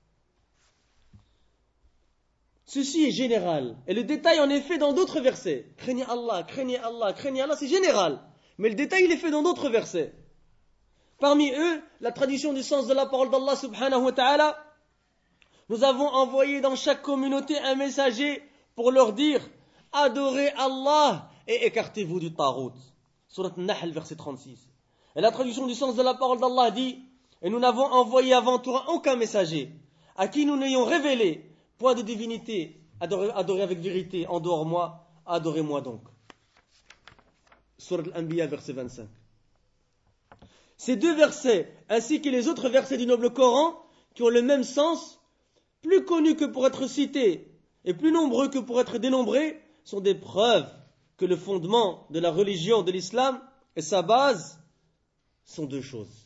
Ceci est général. Et le détail en est fait dans d'autres versets. Craignez Allah, craignez Allah, craignez Allah, c'est général. Mais le détail, il est fait dans d'autres versets. Parmi eux, la tradition du sens de la parole d'Allah subhanahu wa ta'ala, nous avons envoyé dans chaque communauté un messager pour leur dire: adorez Allah et écartez-vous du tarout. Surat An-Nahl, verset 36. Et la traduction du sens de la parole d'Allah dit: et nous n'avons envoyé avant toi aucun messager à qui nous n'ayons révélé point de divinité adoré avec vérité en dehors moi, adorez-moi donc. Surat Al-Anbiya, verset 25. Ces deux versets, ainsi que les autres versets du noble Coran, qui ont le même sens, plus connus que pour être cités et plus nombreux que pour être dénombrés, sont des preuves que le fondement de la religion de l'islam et sa base sont deux choses.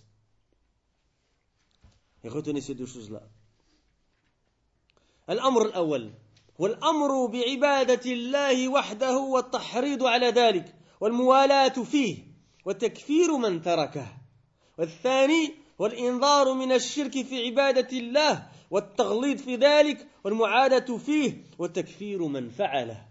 Et retenez ces deux choses-là. الأمر الأول والأمر بعبادة الله وحده والتحريض على ذلك والموالاة فيه وتكفير من تركه. والثاني والإنذار من الشرك في عبادة الله والتغليظ في ذلك والمعادة فيه وتكفير من فعله.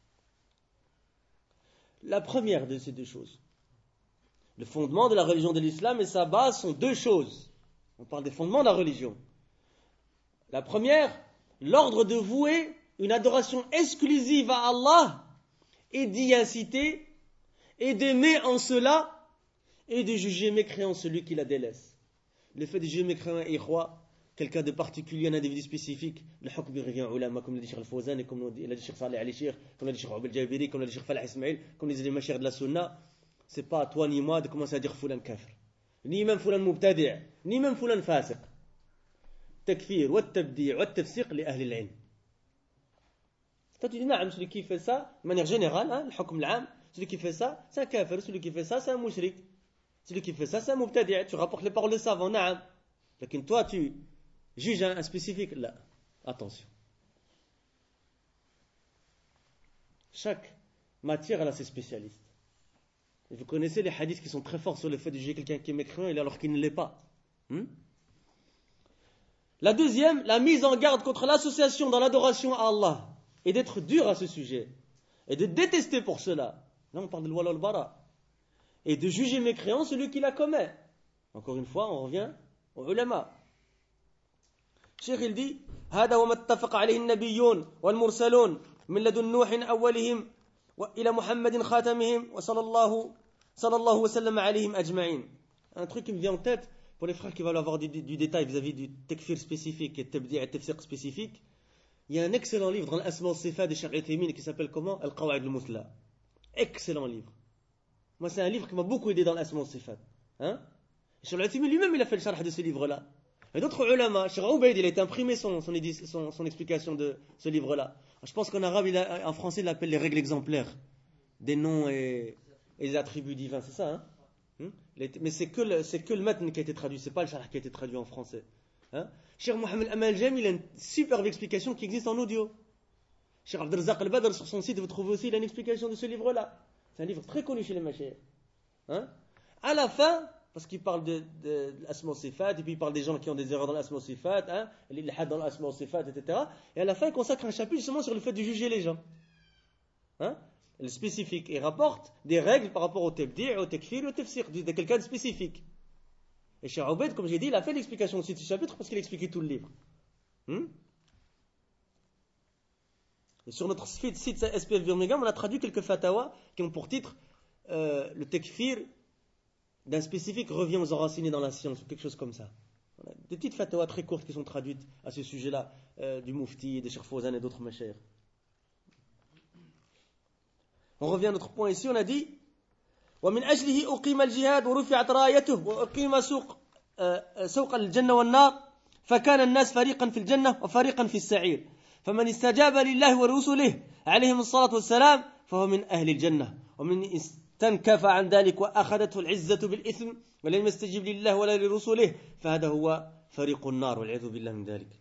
La première de ces deux choses, le fondement de la religion de l'islam et sa base sont deux choses. On parle des fondements de la religion. La première, l'ordre de vouer une adoration exclusive à Allah et d'y inciter et d'aimer en cela et de juger mécréant celui qui la délaisse. Le fait de juger mécréant quelqu'un de particulier, un individu spécifique, le hukm revient aux ulama, comme l'a dit Cheikh Al-Fawzan, et comme l'a dit Cheikh Salih Ali-Cheikh, comme l'a dit Cheikh Abel Jabiri, comme l'a dit Cheikh Falah Ismail, comme l'a dit les machères de la sunna. C'est pas à toi ni moi de commencer à dire fulan kafir, ni même fulan mubtadi', ni même fulan fasiq. Takfir, wa tabdi' wa tafsiq li ahli al-ilm. Toi tu dis naam, celui qui fait ça, de manière générale, le hukm al-am, celui qui fait ça, c'est un kafir, celui qui fait ça, c'est un mushrik. Celui qui fait ça, c'est un mubtadi'. Tu rapportes les paroles de savants, naam. Mais toi tu juge un spécifique, là, attention. Chaque matière a ses spécialistes. Et vous connaissez les hadiths qui sont très forts sur le fait de juger quelqu'un qui est mécréant alors qu'il ne l'est pas. La deuxième, la mise en garde contre l'association dans l'adoration à Allah et d'être dur à ce sujet et de détester pour cela. Là on parle de l'wala al-bara et de juger mécréant celui qui la commet. Encore une fois, on revient aux ulama. الشيخ الدي هذا وما اتفق عليه النبيون والمرسلون من لدن نوح أولهم وإلى محمد خاتمهم وصلى الله وسلم عليهم أجمعين. Un truc qui me vient en tête pour les frères qui veulent avoir du détail vis-à-vis du takfir spécifique et tabdi' et tafsiq spécifique. Il y a un excellent livre dans l'Asma al-Sifat de Cheikh Uthaymin qui s'appelle comment? Al-Qawa'id al-Muthla. Excellent livre. Moi c'est un livre qui m'a beaucoup aidé dans l'Asma al-Sifat. Cheikh Uthaymin lui-même il a fait le sharh de ce livre-là. Et d'autres ulama, Cheikh Ubayd, il a été imprimé son explication de ce livre-là. Je pense qu'en arabe, en français, il l'appelle les règles exemplaires des noms et des attributs divins, c'est ça, Mais c'est que le matn qui a été traduit, c'est pas le sharh qui a été traduit en français. Cheikh Mohamed Amal-Jem, il a une superbe explication qui existe en audio. Cheikh Abdelrazak Al-Badr, sur son site, vous trouvez aussi une explication de ce livre-là. C'est un livre très connu chez les machayikh. À la fin, parce qu'il parle de l'asma wa sifat, et puis il parle des gens qui ont des erreurs dans l'asma wa sifat, hein, l'ilhad dans l'asma wa sifat, etc. Et à la fin, il consacre un chapitre justement sur le fait de juger les gens. Hein, le spécifique. Il rapporte des règles par rapport au tabdi', au takfir et au tafsir, de quelqu'un de spécifique. Et Cheikh Obaid, comme j'ai dit, il a fait l'explication de ce chapitre parce qu'il a expliqué tout le livre. Et sur notre site SPF Birmingham, on a traduit quelques fatawas qui ont pour titre le takfir d'un spécifique revient aux enracinés dans la science, ou quelque chose comme ça. Voilà. Des petites fatawas très courtes qui sont traduites à ce sujet-là, du Mufti, des Cheikh Fawzan et d'autres mashayikh. On revient à notre point ici, on a dit ومن أجله أقيم الجهاد ورفعت رايته وأقيم سوق الجنة والنار فكان الناس فريقا في الجنة وفريقا في السعير فمن استجاب لله ورسله عليهم الصلاة والسلام فهو من أهل الجنة ومن استنكف عن ذلك وأخذته العزة بالإثم ولم يستجب لله ولا لرسله فهذا هو فريق النار والعياذ بالله من ذلك.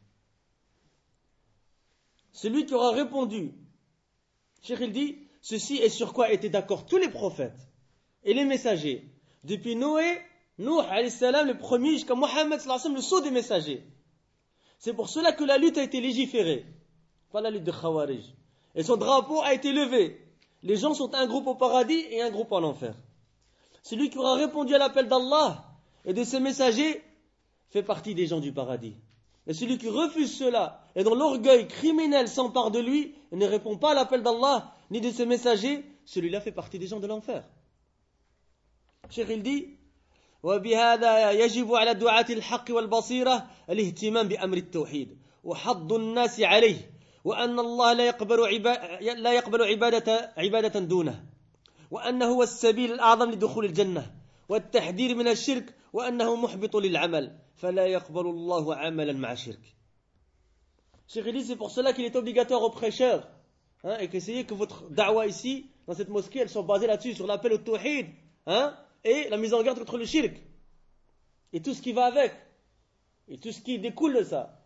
Celui qui aura répondu, Cheikh il dit, ceci est sur quoi étaient d'accord tous les prophètes et les messagers, depuis Nuh alayhi salam, le premier, jusqu'à Mohammed sallallahu alayhi wa sallam, le sceau des messagers. C'est pour cela que la lutte a été légiférée, pas la lutte de Khawarij. Et son drapeau a été levé. Les gens sont un groupe au paradis et un groupe en enfer. Celui qui aura répondu à l'appel d'Allah et de ses messagers fait partie des gens du paradis. Et celui qui refuse cela et dont l'orgueil criminel s'empare de lui et ne répond pas à l'appel d'Allah ni de ses messagers, celui-là fait partie des gens de l'enfer. Cheikh il dit وبهذا يجب على دعاة الحق والبصيرة الاهتمام بأمر التوحيد وحض الناس عليه وأن الله لا يقبل عبادة دونه وأنه هو السبيل الأعظم لدخول الجنة والتحذير من الشرك وأنه محبط للعمل فلا يقبل الله عملا مع شرك. Cheikh il dit c'est pour cela qu'il est obligatoire aux prêcheurs et qu'essayez que votre da'wa ici dans cette mosquée elle soit basée là-dessus sur l'appel au tawhid et la mise en garde contre le shirk et tout ce qui va avec et tout ce qui découle de ça.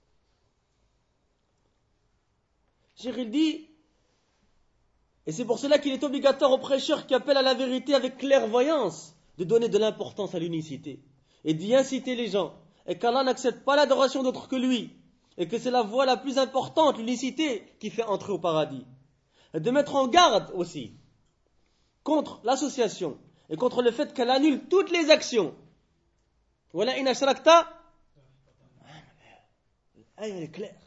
Cheikh il dit et c'est pour cela qu'il est obligatoire aux prêcheurs qui appellent à la vérité avec clairvoyance de donner de l'importance à l'unicité et d'y inciter les gens et qu'Allah n'accepte pas l'adoration d'autre que lui et que c'est la voie la plus importante, l'unicité, qui fait entrer au paradis. Et de mettre en garde aussi contre l'association et contre le fait qu'elle annule toutes les actions. Voilà in ashrakta. Elle est claire.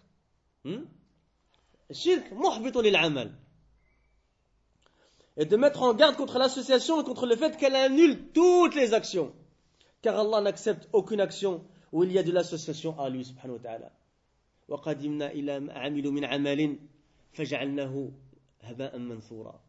Shirk muhbitu lil amal. Et de mettre en garde contre l'association et contre le fait qu'elle annule toutes les actions. Car Allah n'accepte aucune action où il y a de l'association à lui, subhanahu wa ta'ala. وقدمنا إلى ما عملوا من عمل فجعلناه هباء منثورا.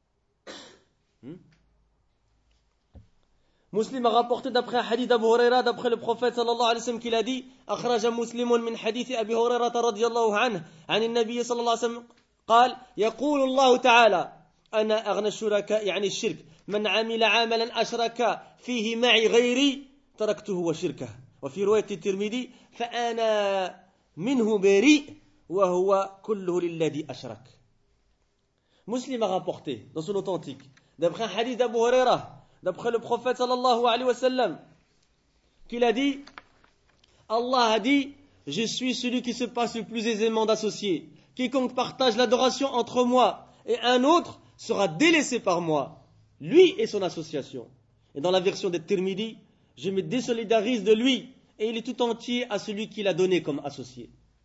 Muslim a rapporté d'après un hadith d'Abu Huraira, d'après le prophète sallallahu alayhi wa sallam qu'il a dit أخرج مسلم من حديث أبي هريرة رضي الله عنه عن النبي صلى الله عليه وسلم قال يقول الله تعالى أنا أغنى الشركاء يعني الشرك من عمل عملا أشرك فيه معي غيري تركته وشركه. وفي رواية الترمذي فأنا منه بريء وهو كله للذي أشرك. Muslim a rapporté dans son authentique d'après un hadith d'Abu Huraira, d'après le prophète sallallahu alayhi wa sallam, qu'il a dit Allah a dit je suis celui qui se passe le plus aisément d'associer. Quiconque partage l'adoration entre moi et un autre sera délaissé par moi, lui et son association. Et dans la version de Tirmidhi, je me désolidarise de lui et il est tout entier à celui qui l'a donné comme associé.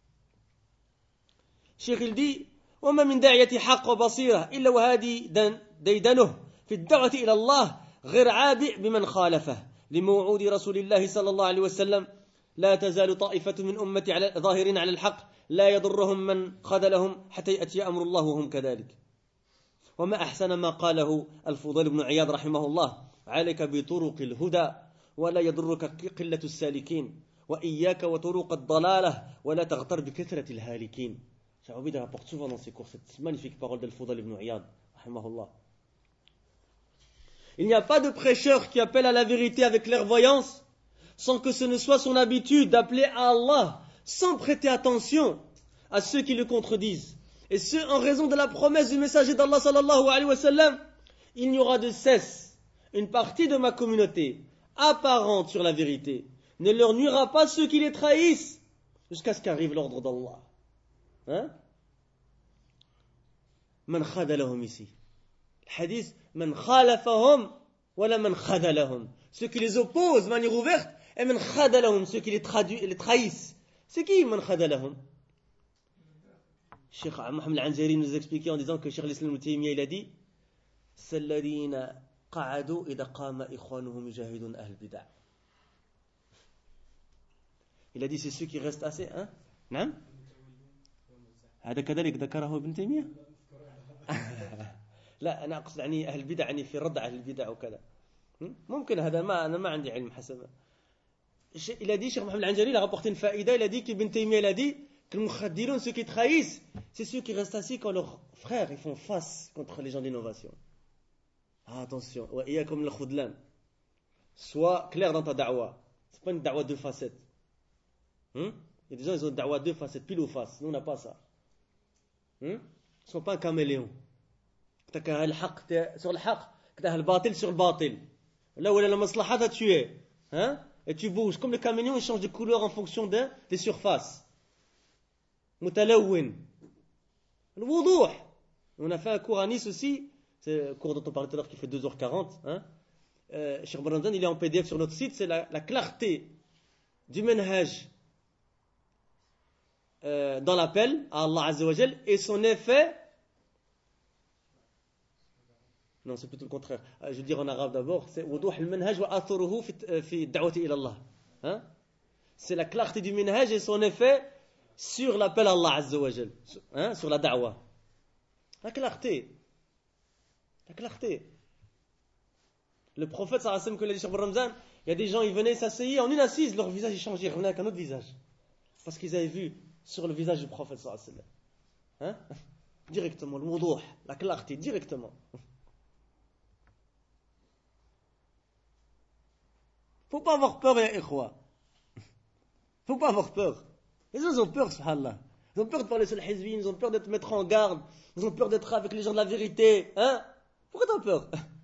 Cheikh il dit وما من داعية حق وبصيرة إلا وهذه ديدنه في الدعوة إلى الله غير عابئ بمن خالفه لموعود رسول الله صلى الله عليه وسلم لا تزال طائفة من أمتي على ظاهرين على الحق لا يضرهم من خذلهم حتى يأتي أمر الله وهم كذلك. وما أحسن ما قاله الفضيل بن عياض رحمه الله عليك بطرق الهدى ولا يضرك قلة السالكين وإياك وطرق الضلالة ولا تغتر بكثرة الهالكين. Cheikh Obaid rapporte souvent dans ses cours cette magnifique parole d'Al-Fudayl ibn Iyad rahimahullah. Il n'y a pas de prêcheur qui appelle à la vérité avec clairvoyance sans que ce ne soit son habitude d'appeler à Allah sans prêter attention à ceux qui le contredisent. Et ce, en raison de la promesse du messager d'Allah sallallahu alayhi wa sallam, il n'y aura de cesse une partie de ma communauté apparente sur la vérité ne leur nuira pas ceux qui les trahissent jusqu'à ce qu'arrive l'ordre d'Allah. Hein? Man khadalahum ici. Le hadith, man khalafahum, wala man khadalahum. Ceux qui les opposent de manière ouverte, et man khadalahum, ceux qui les trahissent. C'est qui man khadalahum? Cheikh Mohamed Al-Anjari nous expliquait en disant que Cheikh l'Islam Ibn Taymiyyah, il a dit Salladina qa'adu idha qama ikhwanuhum yujahidun ahl bid'ah. Il a dit c'est ceux qui restent assez, hein? نعم؟ هذا كذلك ذكره ابن تيمية؟ لا أنا أقصد يعني أهل البدع يعني في رد أهل البدع وكذا. ممكن هذا أنا ما عندي علم حسب. Il a dit, Cheikh Mohamed Al-Anjari, il a rapporté une faïda, il a dit qu'Ibn Taymiyyah, il a dit que les mukhaddirun, ceux qui trahissent, c'est ceux qui restent assis quand leurs frères ils font face contre les gens d'innovation. Ah, attention, il y a comme le khudlan. Sois clair dans ta da'wa. C'est pas une da'wa de facettes. Il y a des gens, ils ont une da'wa de facettes, pile ou face. Nous, on n'a pas ça. Ils ne sont pas un caméléon. Tu as le haq sur le haq, tu as le batil sur le batil. Là où il y a la maslaha, tu as tué. Et tu bouges. Comme le caméléon, il change de couleur en fonction des surfaces. Mutalawwin. Le wuduh. On a fait un cours à Nice aussi. C'est un cours dont on parlait tout à l'heure qui fait 2h40. Cheikh Baranzan, il est en PDF sur notre site. C'est la clarté du manhaj dans l'appel à Allah Azza wa Jal et son effet. Non, c'est plutôt le contraire. Je vais dire en arabe d'abord. C'est wuduh al-manhaj wa atharuhu fi da'wati ila Allah. C'est la clarté du manhaj et son effet sur l'appel à Allah Azza wa Jal. Sur la da'wa. La clarté. La clarté. Le prophète sallallahu alayhi wa sallam, comme l'a dit Cheikh Ramzan, il y a des gens, ils venaient s'asseoir en une assise, leur visage ils changeait, ils revenaient avec un autre visage. Parce qu'ils avaient vu sur le visage du prophète sallallahu alayhi wa sallam. Directement, le wuduh, la clarté, directement. Faut pas avoir peur, ya ikhwa. Faut pas avoir peur. Les gens ont peur, subhanallah. Ils ont peur de parler sur le hizbin, ils ont peur d'être mettre en garde, ils ont peur d'être avec les gens de la vérité. Pourquoi t'as peur?